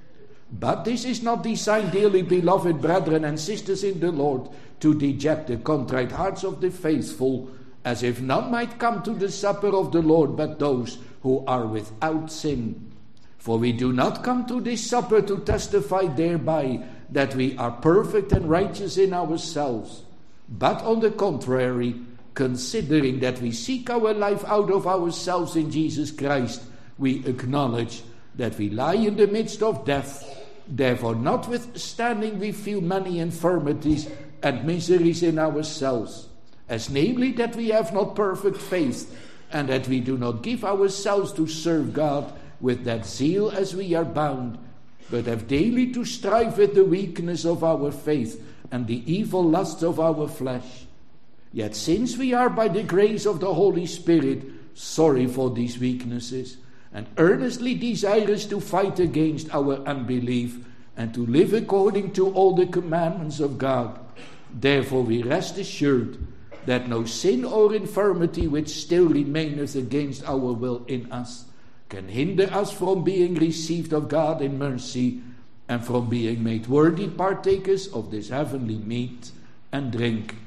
But this is not designed, dearly beloved brethren and sisters in the Lord, to deject the contrite hearts of the faithful, as if none might come to the supper of the Lord but those who are without sin. For we do not come to this supper to testify thereby that we are perfect and righteous in ourselves, but on the contrary, considering that we seek our life out of ourselves in Jesus Christ, we acknowledge that we lie in the midst of death. Therefore, notwithstanding, we feel many infirmities and miseries in ourselves, as namely that we have not perfect faith, and that we do not give ourselves to serve God with that zeal as we are bound, but have daily to strive with the weakness of our faith and the evil lusts of our flesh. Yet since we are by the grace of the Holy Spirit sorry for these weaknesses, and earnestly desirous to fight against our unbelief, and to live according to all the commandments of God, therefore we rest assured that no sin or infirmity which still remaineth against our will in us can hinder us from being received of God in mercy, and from being made worthy partakers of this heavenly meat and drink.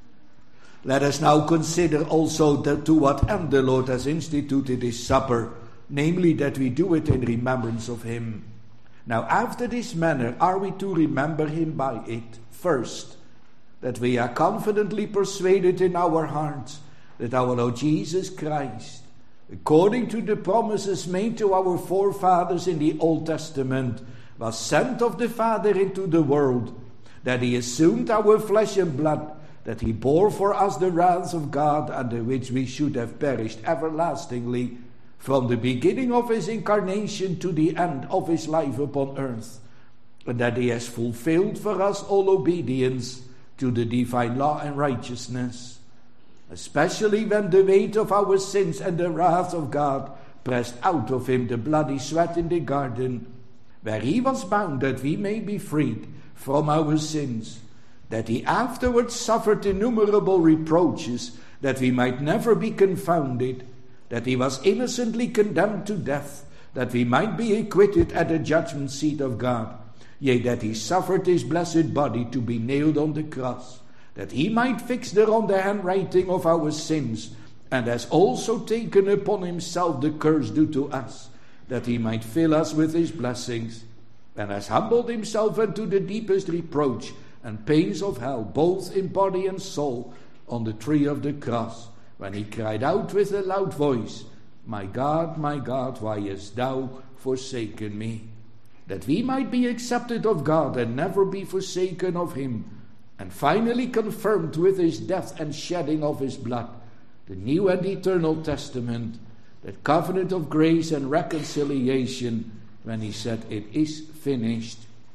Let us now consider also that to what end the Lord has instituted his supper, namely that we do it in remembrance of him. Now after this manner are we to remember him by it. First, that we are confidently persuaded in our hearts that our Lord Jesus Christ, according to the promises made to our forefathers in the Old Testament, was sent of the Father into the world, that he assumed our flesh and blood, that he bore for us the wrath of God, under which we should have perished everlastingly, from the beginning of his incarnation to the end of his life upon earth, and that he has fulfilled for us all obedience to the divine law and righteousness, especially when the weight of our sins and the wrath of God pressed out of him the bloody sweat in the garden, where he was bound that we may be freed from our sins, that he afterwards suffered innumerable reproaches, that we might never be confounded, that he was innocently condemned to death, that we might be acquitted at the judgment seat of God, yea, that he suffered his blessed body to be nailed on the cross, that he might fix thereon the handwriting of our sins, and has also taken upon himself the curse due to us, that he might fill us with his blessings, and has humbled himself unto the deepest reproach and pains of hell, both in body and soul, on the tree of the cross, when he cried out with a loud voice, My God, my God, why hast thou forsaken me? that we might be accepted of God and never be forsaken of him, and finally confirmed with his death and shedding of his blood, the new and eternal testament, that covenant of grace and reconciliation, when he said, it is finished.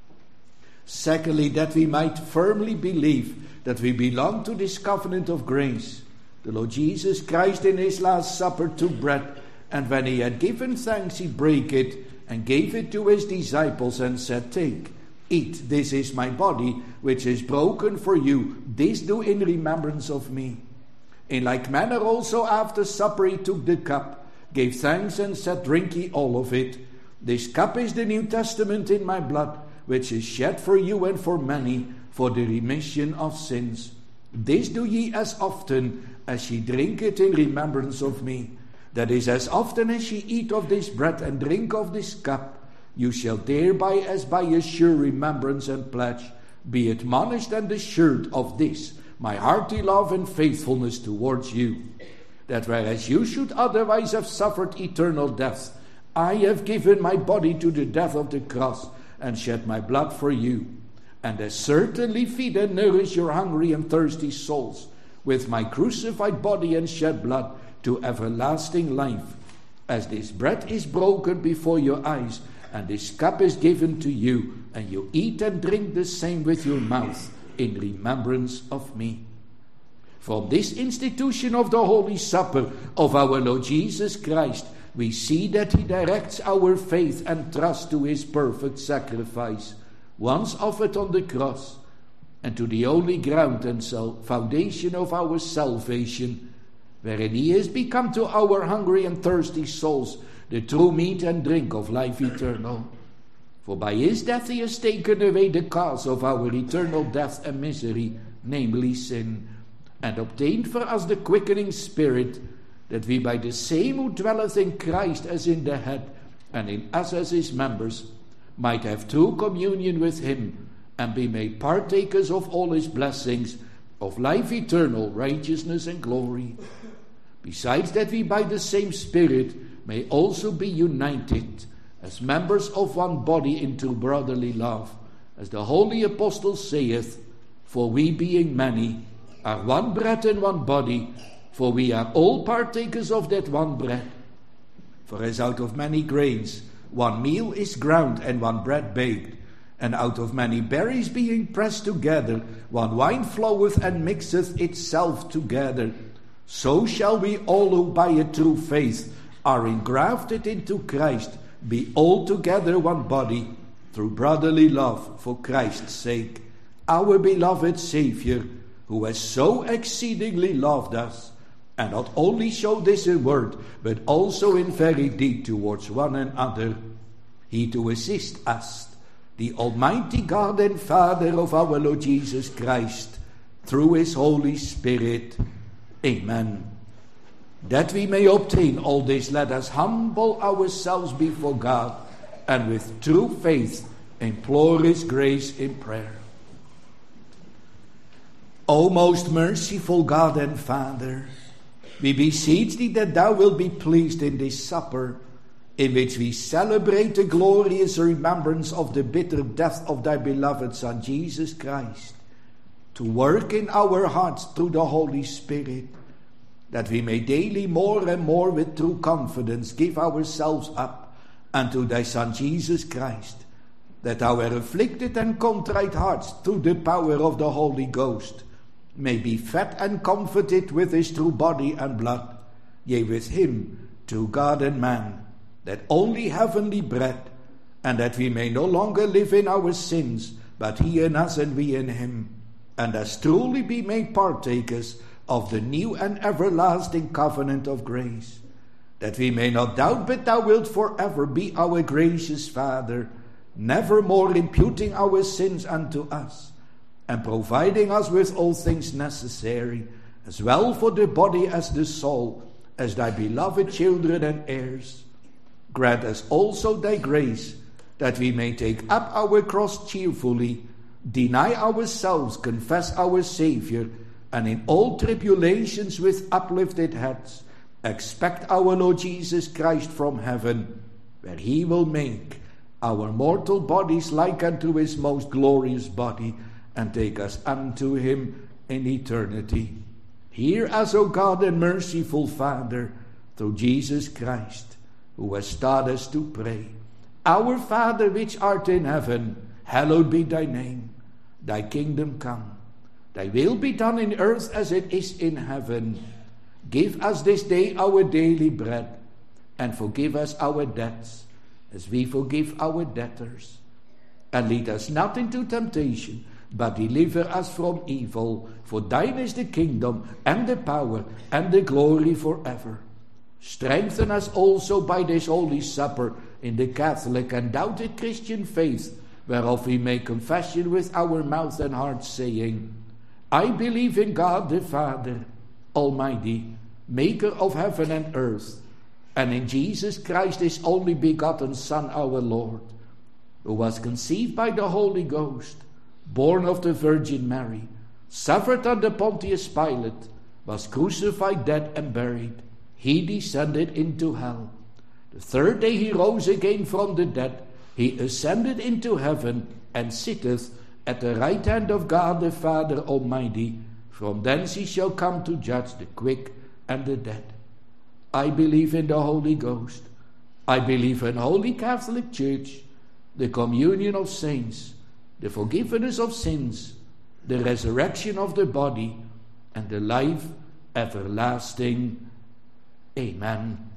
Secondly, that we might firmly believe that we belong to this covenant of grace. The Lord Jesus Christ in his last supper took bread, and when he had given thanks, he brake it and gave it to his disciples and said, take, eat, this is my body, which is broken for you. This do in remembrance of me. In like manner also after supper he took the cup, gave thanks and said, drink ye all of it. This cup is the New Testament in my blood, which is shed for you and for many for the remission of sins. This do ye as often as ye drink it in remembrance of me. That is, as often as ye eat of this bread and drink of this cup, you shall thereby, as by a sure remembrance and pledge, be admonished and assured of this, my hearty love and faithfulness towards you. That whereas you should otherwise have suffered eternal death, I have given my body to the death of the cross, and shed my blood for you. And as certainly feed and nourish your hungry and thirsty souls with my crucified body and shed blood to everlasting life. As this bread is broken before your eyes, and this cup is given to you, and you eat and drink the same with your mouth, in remembrance of me. From this institution of the Holy Supper of our Lord Jesus Christ, we see that he directs our faith and trust to his perfect sacrifice, once offered on the cross, and to the only ground and foundation of our salvation, wherein he is become to our hungry and thirsty souls the true meat and drink of life eternal. For by his death he has taken away the cause of our eternal death and misery, namely sin, and obtained for us the quickening spirit, that we by the same who dwelleth in Christ as in the head, and in us as his members, might have true communion with him, and be made partakers of all his blessings, of life eternal, righteousness and glory. Besides that we by the same Spirit may also be united as members of one body into brotherly love, as the holy apostle saith, for we being many are one bread and one body, for we are all partakers of that one bread. For as out of many grains one meal is ground and one bread baked, and out of many berries being pressed together one wine floweth and mixeth itself together, so shall we all who by a true faith are engrafted into Christ be altogether one body, through brotherly love for Christ's sake, our beloved Saviour, who has so exceedingly loved us, and not only showed this in word, but also in very deed towards one another, he to assist us, the Almighty God and Father of our Lord Jesus Christ, through his Holy Spirit. Amen. That we may obtain all this, let us humble ourselves before God, and with true faith implore his grace in prayer. O most merciful God and Father, we beseech thee that thou wilt be pleased in this supper, in which we celebrate the glorious remembrance of the bitter death of thy beloved Son Jesus Christ, to work in our hearts through the Holy Spirit, that we may daily more and more with true confidence give ourselves up unto thy Son Jesus Christ, that our afflicted and contrite hearts through the power of the Holy Ghost may be fed and comforted with his true body and blood, yea, with him, true God and man, that only heavenly bread, and that we may no longer live in our sins, but he in us and we in him, and as truly be made partakers of the new and everlasting covenant of grace, that we may not doubt but thou wilt forever be our gracious Father, never more imputing our sins unto us, and providing us with all things necessary, as well for the body as the soul, as thy beloved children and heirs. Grant us also thy grace, that we may take up our cross cheerfully, deny ourselves, confess our Saviour, and in all tribulations with uplifted heads expect our Lord Jesus Christ from heaven, where he will make our mortal bodies like unto his most glorious body, and take us unto him in eternity. Hear us, O God and merciful Father, through Jesus Christ, who has taught us to pray. Our Father which art in heaven, hallowed be thy name. Thy kingdom come. Thy will be done in earth as it is in heaven. Give us this day our daily bread, and forgive us our debts, as we forgive our debtors. And lead us not into temptation, but deliver us from evil. For thine is the kingdom, and the power, and the glory forever. Strengthen us also by this holy supper in the Catholic and doubted Christian faith, whereof we make confession with our mouth and heart, saying, I believe in God the Father Almighty, maker of heaven and earth, and in Jesus Christ, his only begotten Son, our Lord, who was conceived by the Holy Ghost, born of the Virgin Mary, suffered under Pontius Pilate, was crucified, dead, and buried. He descended into hell. The third day he rose again from the dead. He ascended into heaven, and sitteth at the right hand of God the Father Almighty. From thence he shall come to judge the quick and the dead. I believe in the Holy Ghost. I believe in Holy Catholic Church, the communion of saints, the forgiveness of sins, the resurrection of the body, and the life everlasting. Amen.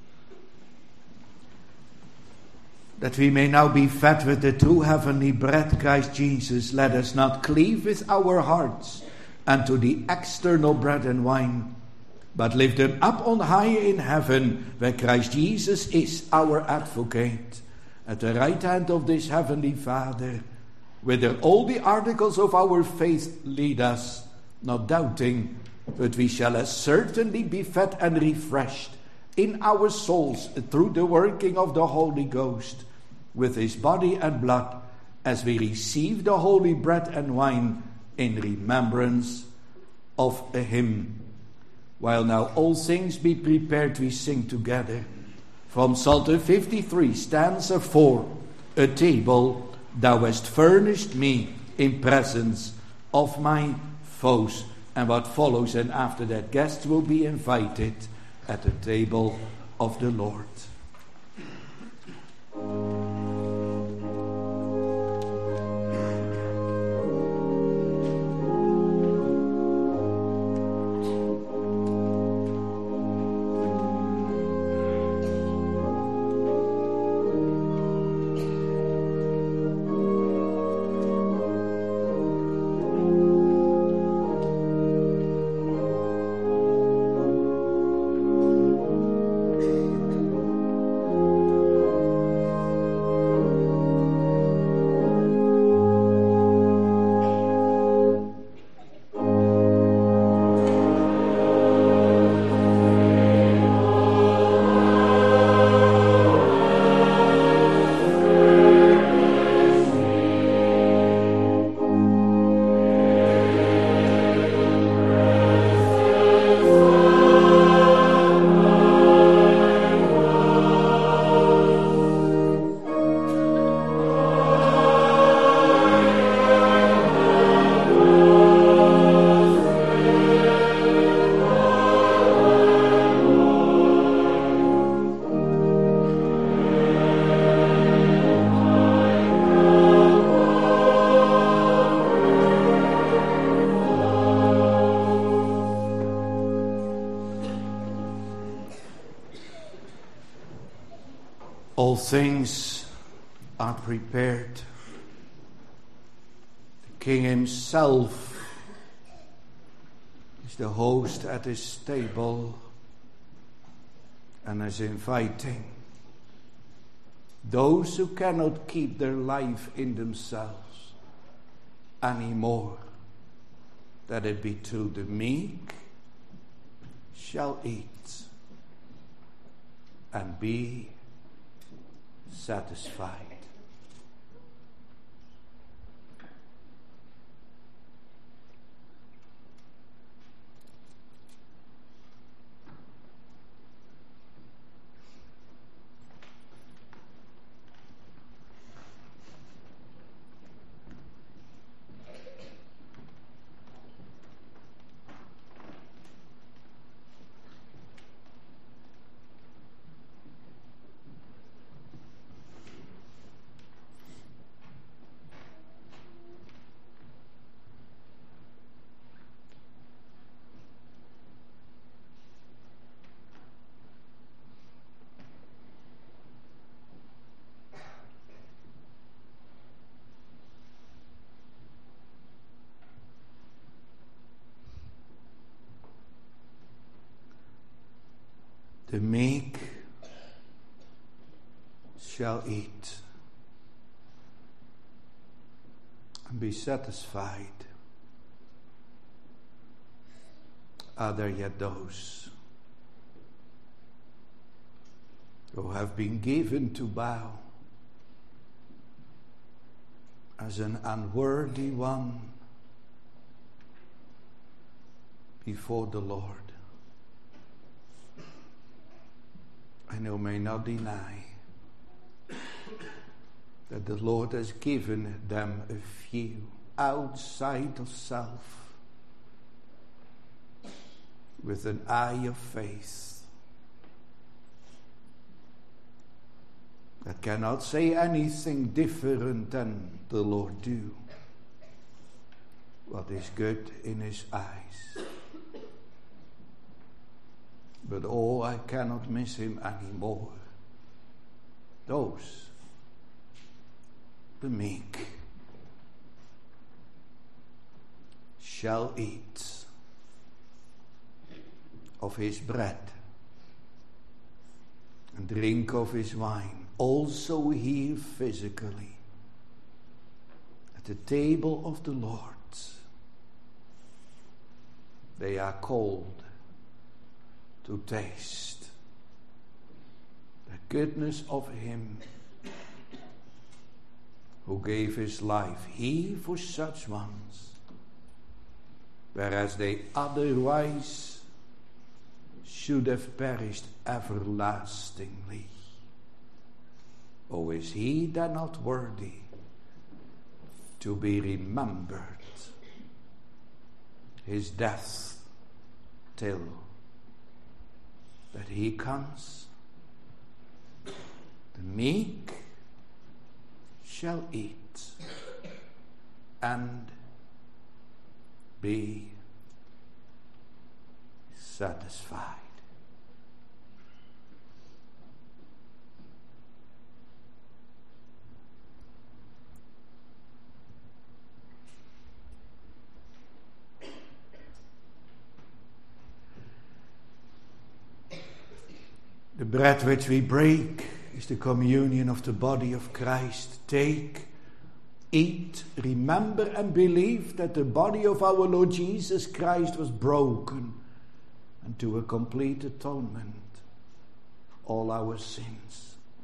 That we may now be fed with the true heavenly bread, Christ Jesus, let us not cleave with our hearts unto the external bread and wine, but lift them up on high in heaven, where Christ Jesus is our advocate, at the right hand of this heavenly Father, whither all the articles of our faith lead us, not doubting, but we shall as certainly be fed and refreshed in our souls through the working of the Holy Ghost, with his body and blood, as we receive the holy bread and wine in remembrance of him. While now all things be prepared, we sing together from Psalter fifty-three, stanza four, a table thou hast furnished me in presence of my foes. And what follows, and after that, guests will be invited at the table of the Lord. All things are prepared. The King himself is the host at his table and is inviting those who cannot keep their life in themselves anymore, that it be true, the meek shall eat and be satisfied. The meek shall eat and be satisfied. Are there yet those who have been given to bow as an unworthy one before the Lord? And who may not deny that the Lord has given them a few outside of self with an eye of faith that cannot say anything different than the Lord do what is good in his eyes. But oh, I cannot miss him anymore. Those, the meek, shall eat of his bread and drink of his wine, also here physically, at the table of the Lord. They are called to taste the goodness of him who gave his life, he for such ones, whereas they otherwise should have perished everlastingly. Oh, is he then not worthy to be remembered, his death till that he comes? The meek shall eat and be satisfied. The bread which we break is the communion of the body of Christ. Take, eat, remember and believe that the body of our Lord Jesus Christ was broken unto a complete atonement of all our sins.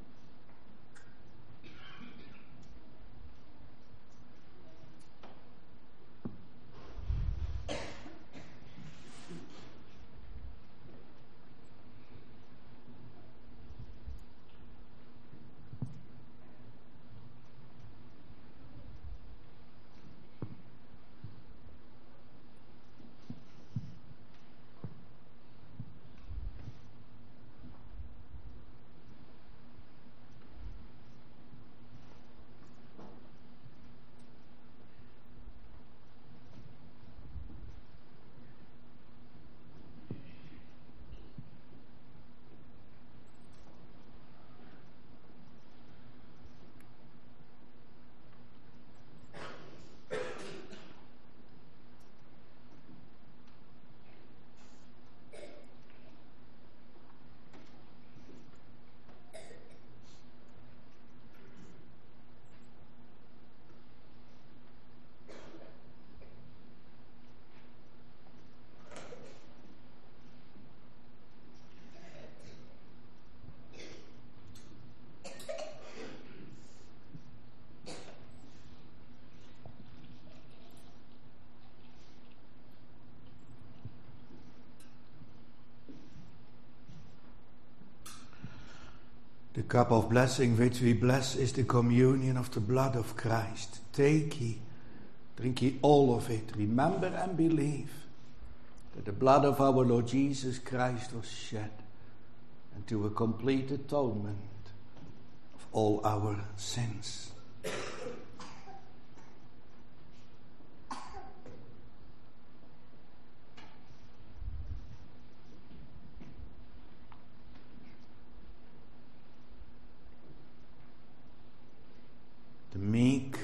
The cup of blessing which we bless is the communion of the blood of Christ. Take ye, drink ye all of it. Remember and believe that the blood of our Lord Jesus Christ was shed unto a complete atonement of all our sins. The meek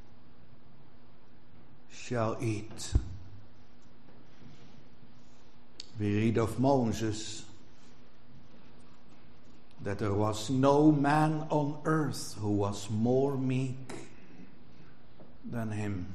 shall eat. We read of Moses that there was no man on earth who was more meek than him.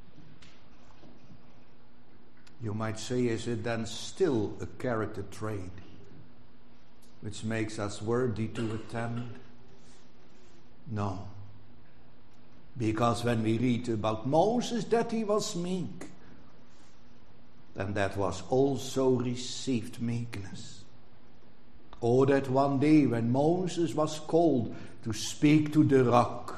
You might say, is it then still a character trait which makes us worthy to attend? No. Because when we read about Moses that he was meek, then that was also received meekness. Oh, that one day when Moses was called to speak to the rock,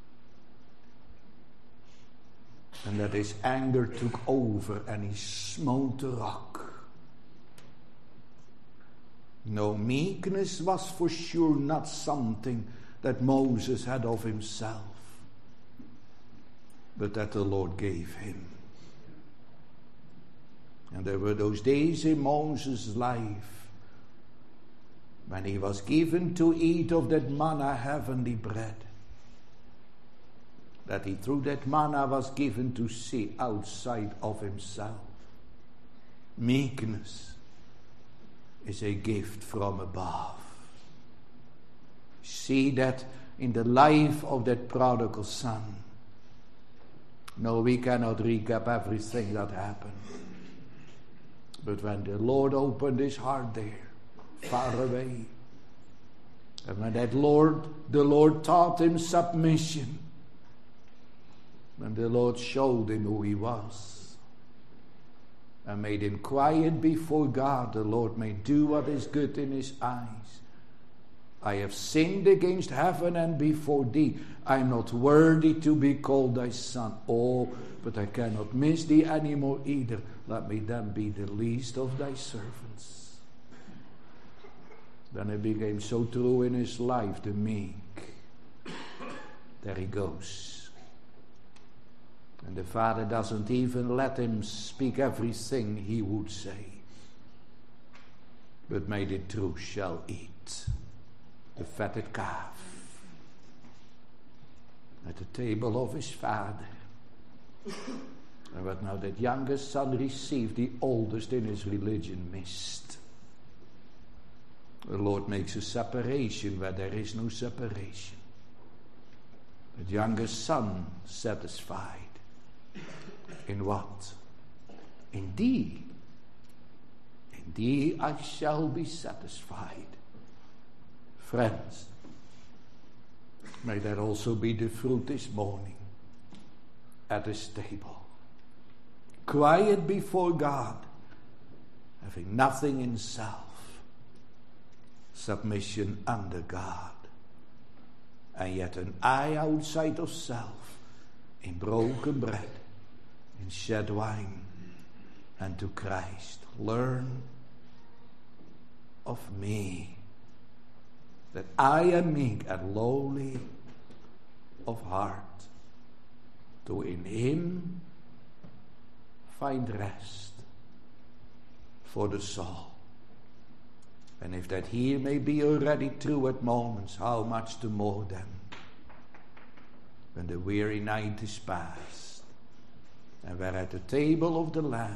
and that his anger took over and he smote the rock. No, meekness was for sure not something that Moses had of himself, but that the Lord gave him. And there were those days in Moses' life when he was given to eat of that manna, heavenly bread, that he through that manna was given to see outside of himself. Meekness is a gift from above. See that in the life of that prodigal son. No, we cannot recap everything that happened. But when the Lord opened his heart there, far away, and when that Lord, the Lord taught him submission, when the Lord showed him who he was and made him quiet before God, the Lord may do what is good in his eyes. I have sinned against heaven and before thee. I am not worthy to be called thy son. Oh, but I cannot miss thee anymore either. Let me then be the least of thy servants. Then it became so true in his life, the meek. There he goes. And the father doesn't even let him speak everything he would say, but made it true, shall eat the fatted calf at the table of his father. And what now that youngest son received, the oldest in his religion missed. The Lord makes a separation where there is no separation. The youngest son satisfied. In what? In thee. In thee I shall be satisfied. Friends, may that also be the fruit this morning at this table. Quiet before God, having nothing in self, submission under God, and yet an eye outside of self, in broken bread, in shed wine, and to Christ. Learn of me, that I am meek and lowly of heart, to in him find rest for the soul. And if that here may be already true at moments, how much the more then, when the weary night is past, and we're at the table of the Lamb,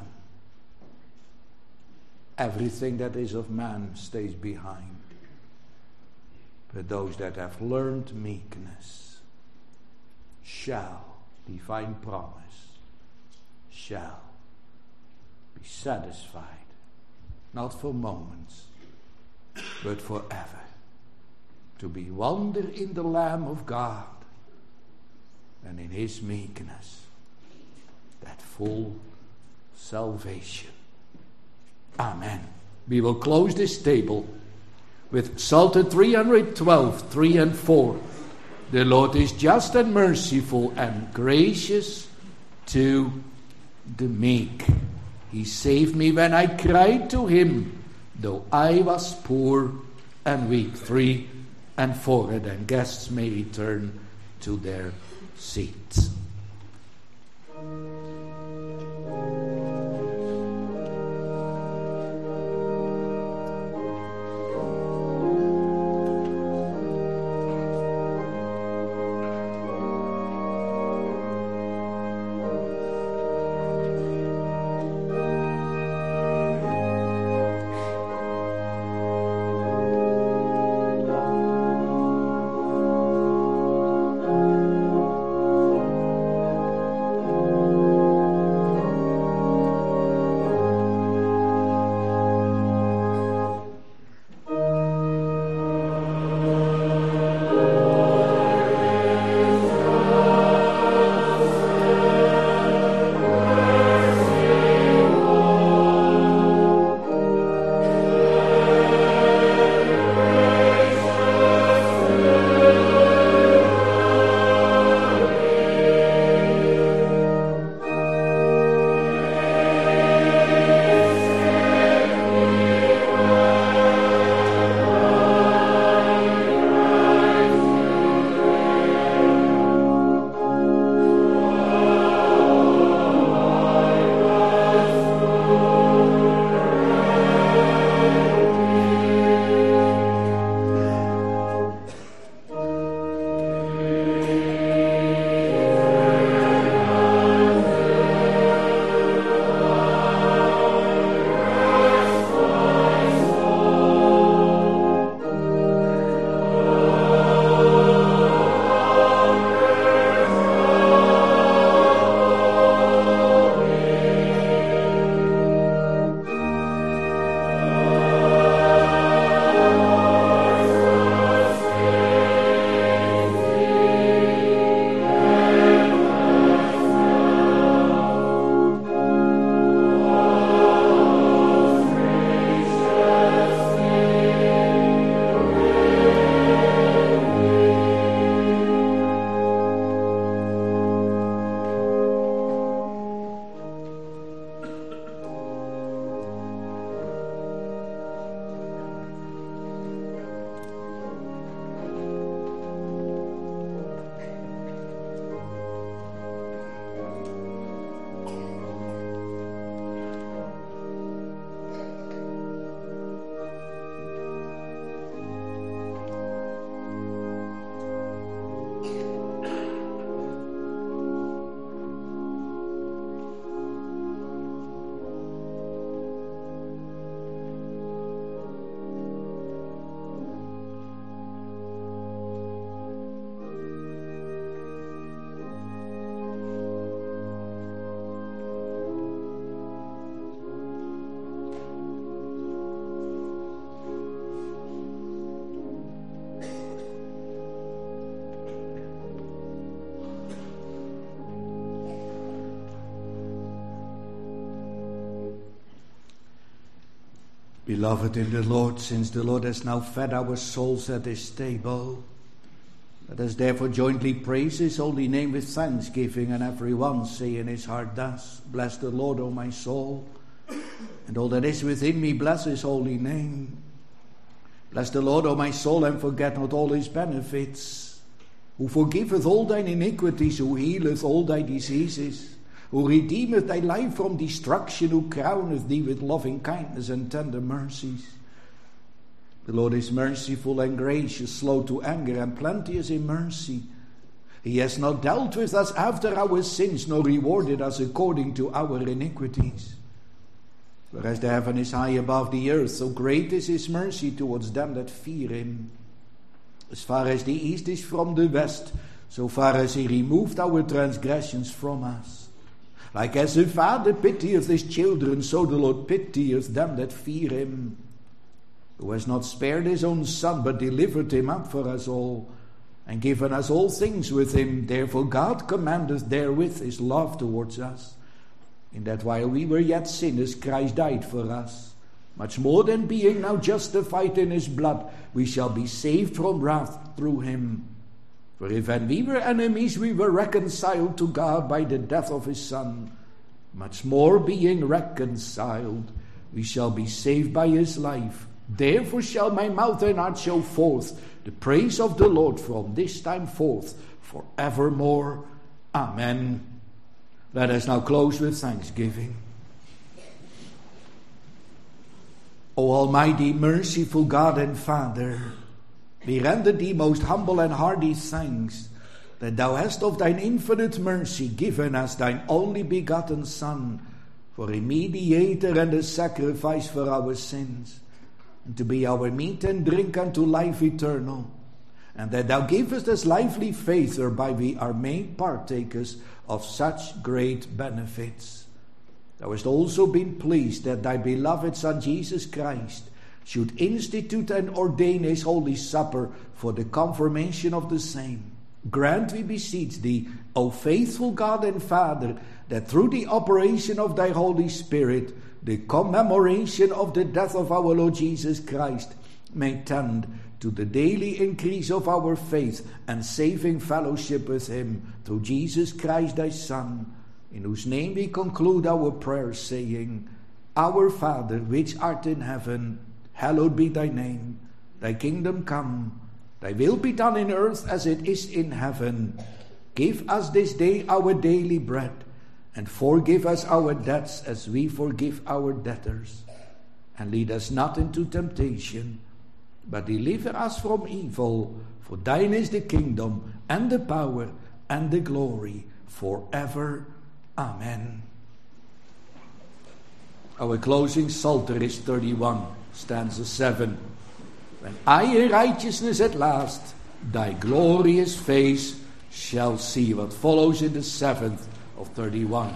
everything that is of man stays behind. But those that have learned meekness shall, divine promise, shall be satisfied, not for moments, but forever, to be wonder in the Lamb of God and in his meekness, that full salvation. Amen. We will close this table with Psalm three twelve, three and four. The Lord is just and merciful and gracious to the meek. He saved me when I cried to him, though I was poor and weak. Three and four. And then guests may return to their seats. Beloved in the Lord, since the Lord has now fed our souls at his table, let us therefore jointly praise his holy name with thanksgiving, and everyone say in his heart thus: Bless the Lord, O my soul, and all that is within me, bless his holy name. Bless the Lord, O my soul, and forget not all his benefits, who forgiveth all thine iniquities, who healeth all thy diseases, who redeemeth thy life from destruction, who crowneth thee with loving kindness and tender mercies. The Lord is merciful and gracious, slow to anger, and plenteous in mercy. He has not dealt with us after our sins, nor rewarded us according to our iniquities. For as the heaven is high above the earth, so great is his mercy towards them that fear him. As far as the east is from the west, so far as he removed our transgressions from us. Like as a father pitieth his children, so the Lord pitieth them that fear him. Who has not spared his own son, but delivered him up for us all, and given us all things with him. Therefore God commandeth therewith his love towards us, in that while we were yet sinners, Christ died for us. Much more than being now justified in his blood, we shall be saved from wrath through him. For if when we were enemies, we were reconciled to God by the death of his Son, much more being reconciled, we shall be saved by his life. Therefore shall my mouth and heart show forth the praise of the Lord from this time forth forevermore. Amen. Let us now close with thanksgiving. O Almighty, merciful God and Father, we render thee most humble and hearty thanks that thou hast of thine infinite mercy given us thine only begotten Son for a mediator and a sacrifice for our sins, and to be our meat and drink unto life eternal, and that thou givest us lively faith whereby we are made partakers of such great benefits. Thou hast also been pleased that thy beloved Son Jesus Christ should institute and ordain his holy supper for the confirmation of the same. Grant, we beseech thee, O faithful God and Father, that through the operation of thy Holy Spirit, the commemoration of the death of our Lord Jesus Christ may tend to the daily increase of our faith and saving fellowship with him, through Jesus Christ thy Son, in whose name we conclude our prayer, saying, Our Father, which art in heaven, hallowed be thy name. Thy kingdom come, thy will be done in earth as it is in heaven. Give us this day our daily bread, and forgive us our debts as we forgive our debtors. And lead us not into temptation, but deliver us from evil. For thine is the kingdom, and the power, and the glory, forever. Amen. Our closing psalter is thirty-one, stanza seven. When I in righteousness at last thy glorious face shall see. What follows in the seventh of thirty-one.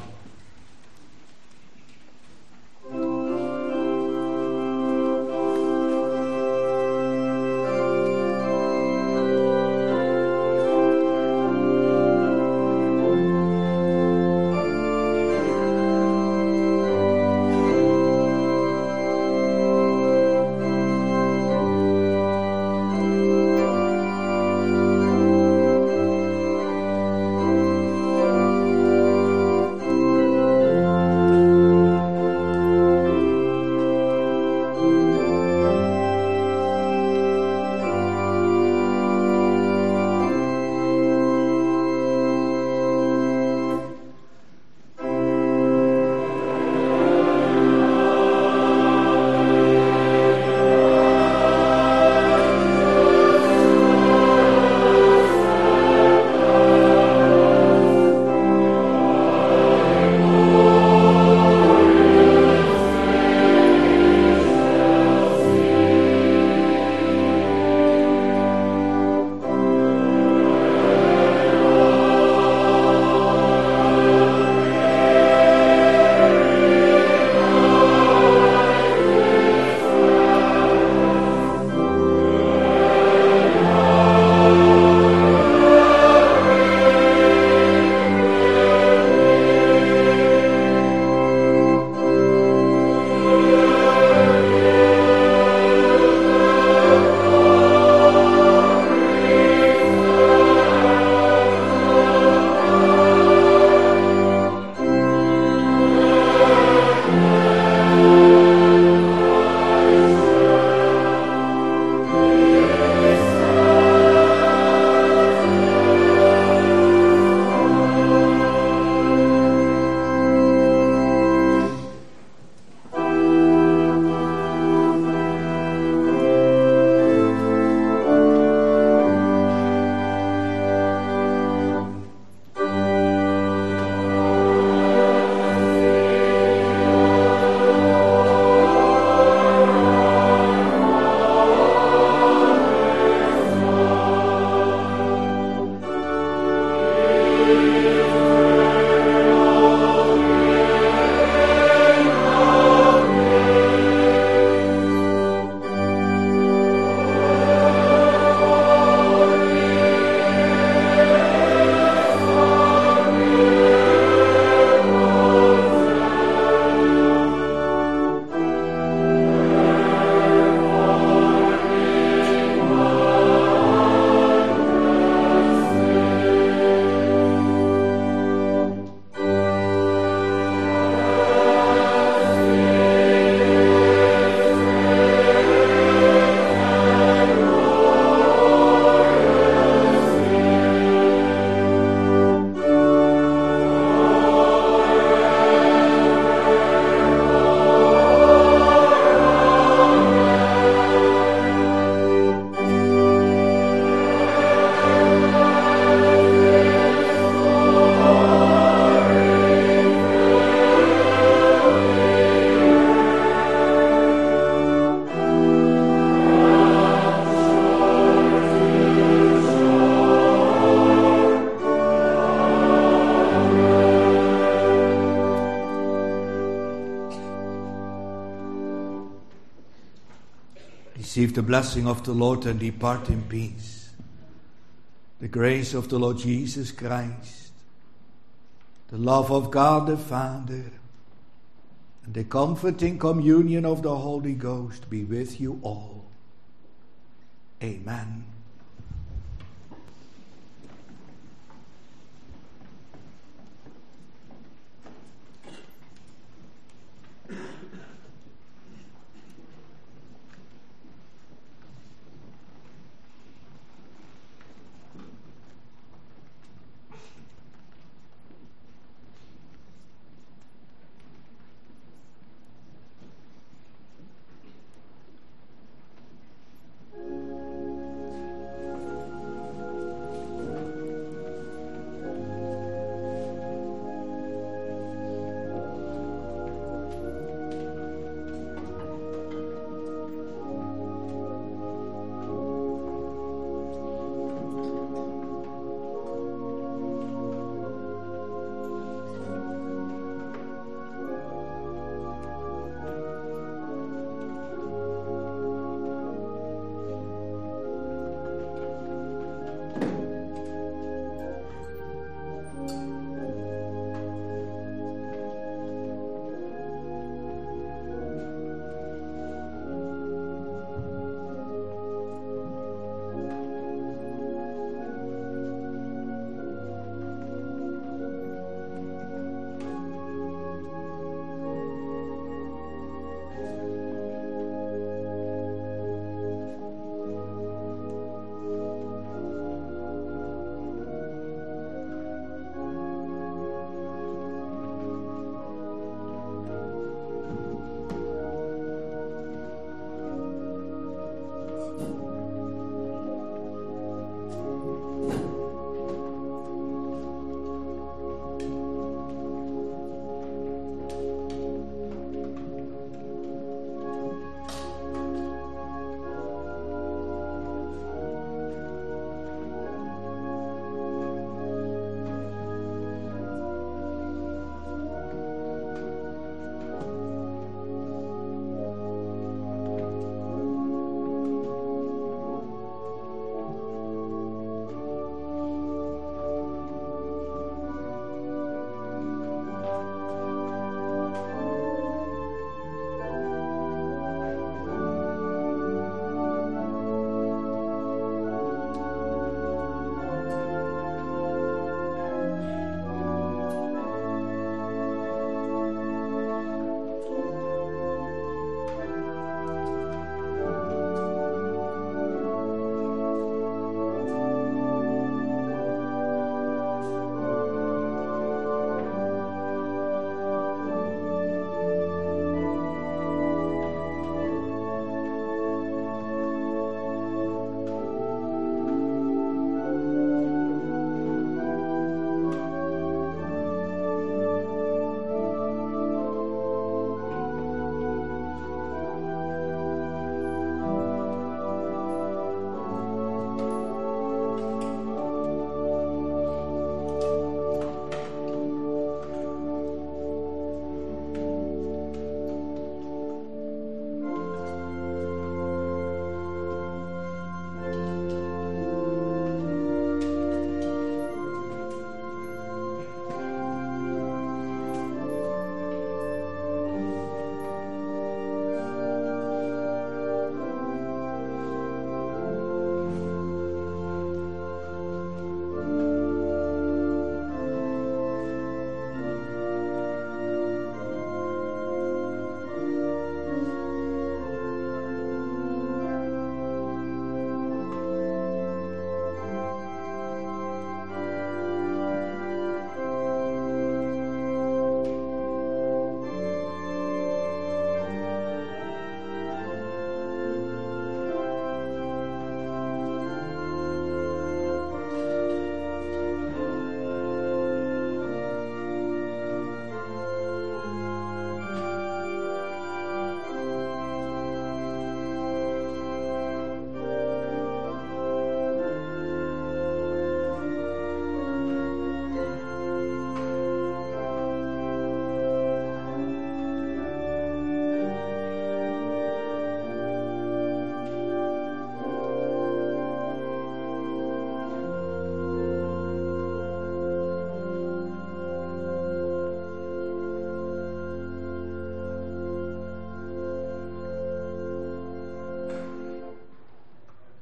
Thank receive the blessing of the Lord and depart in peace. The grace of the Lord Jesus Christ, the love of God the Father, and the comforting communion of the Holy Ghost be with you all. Amen.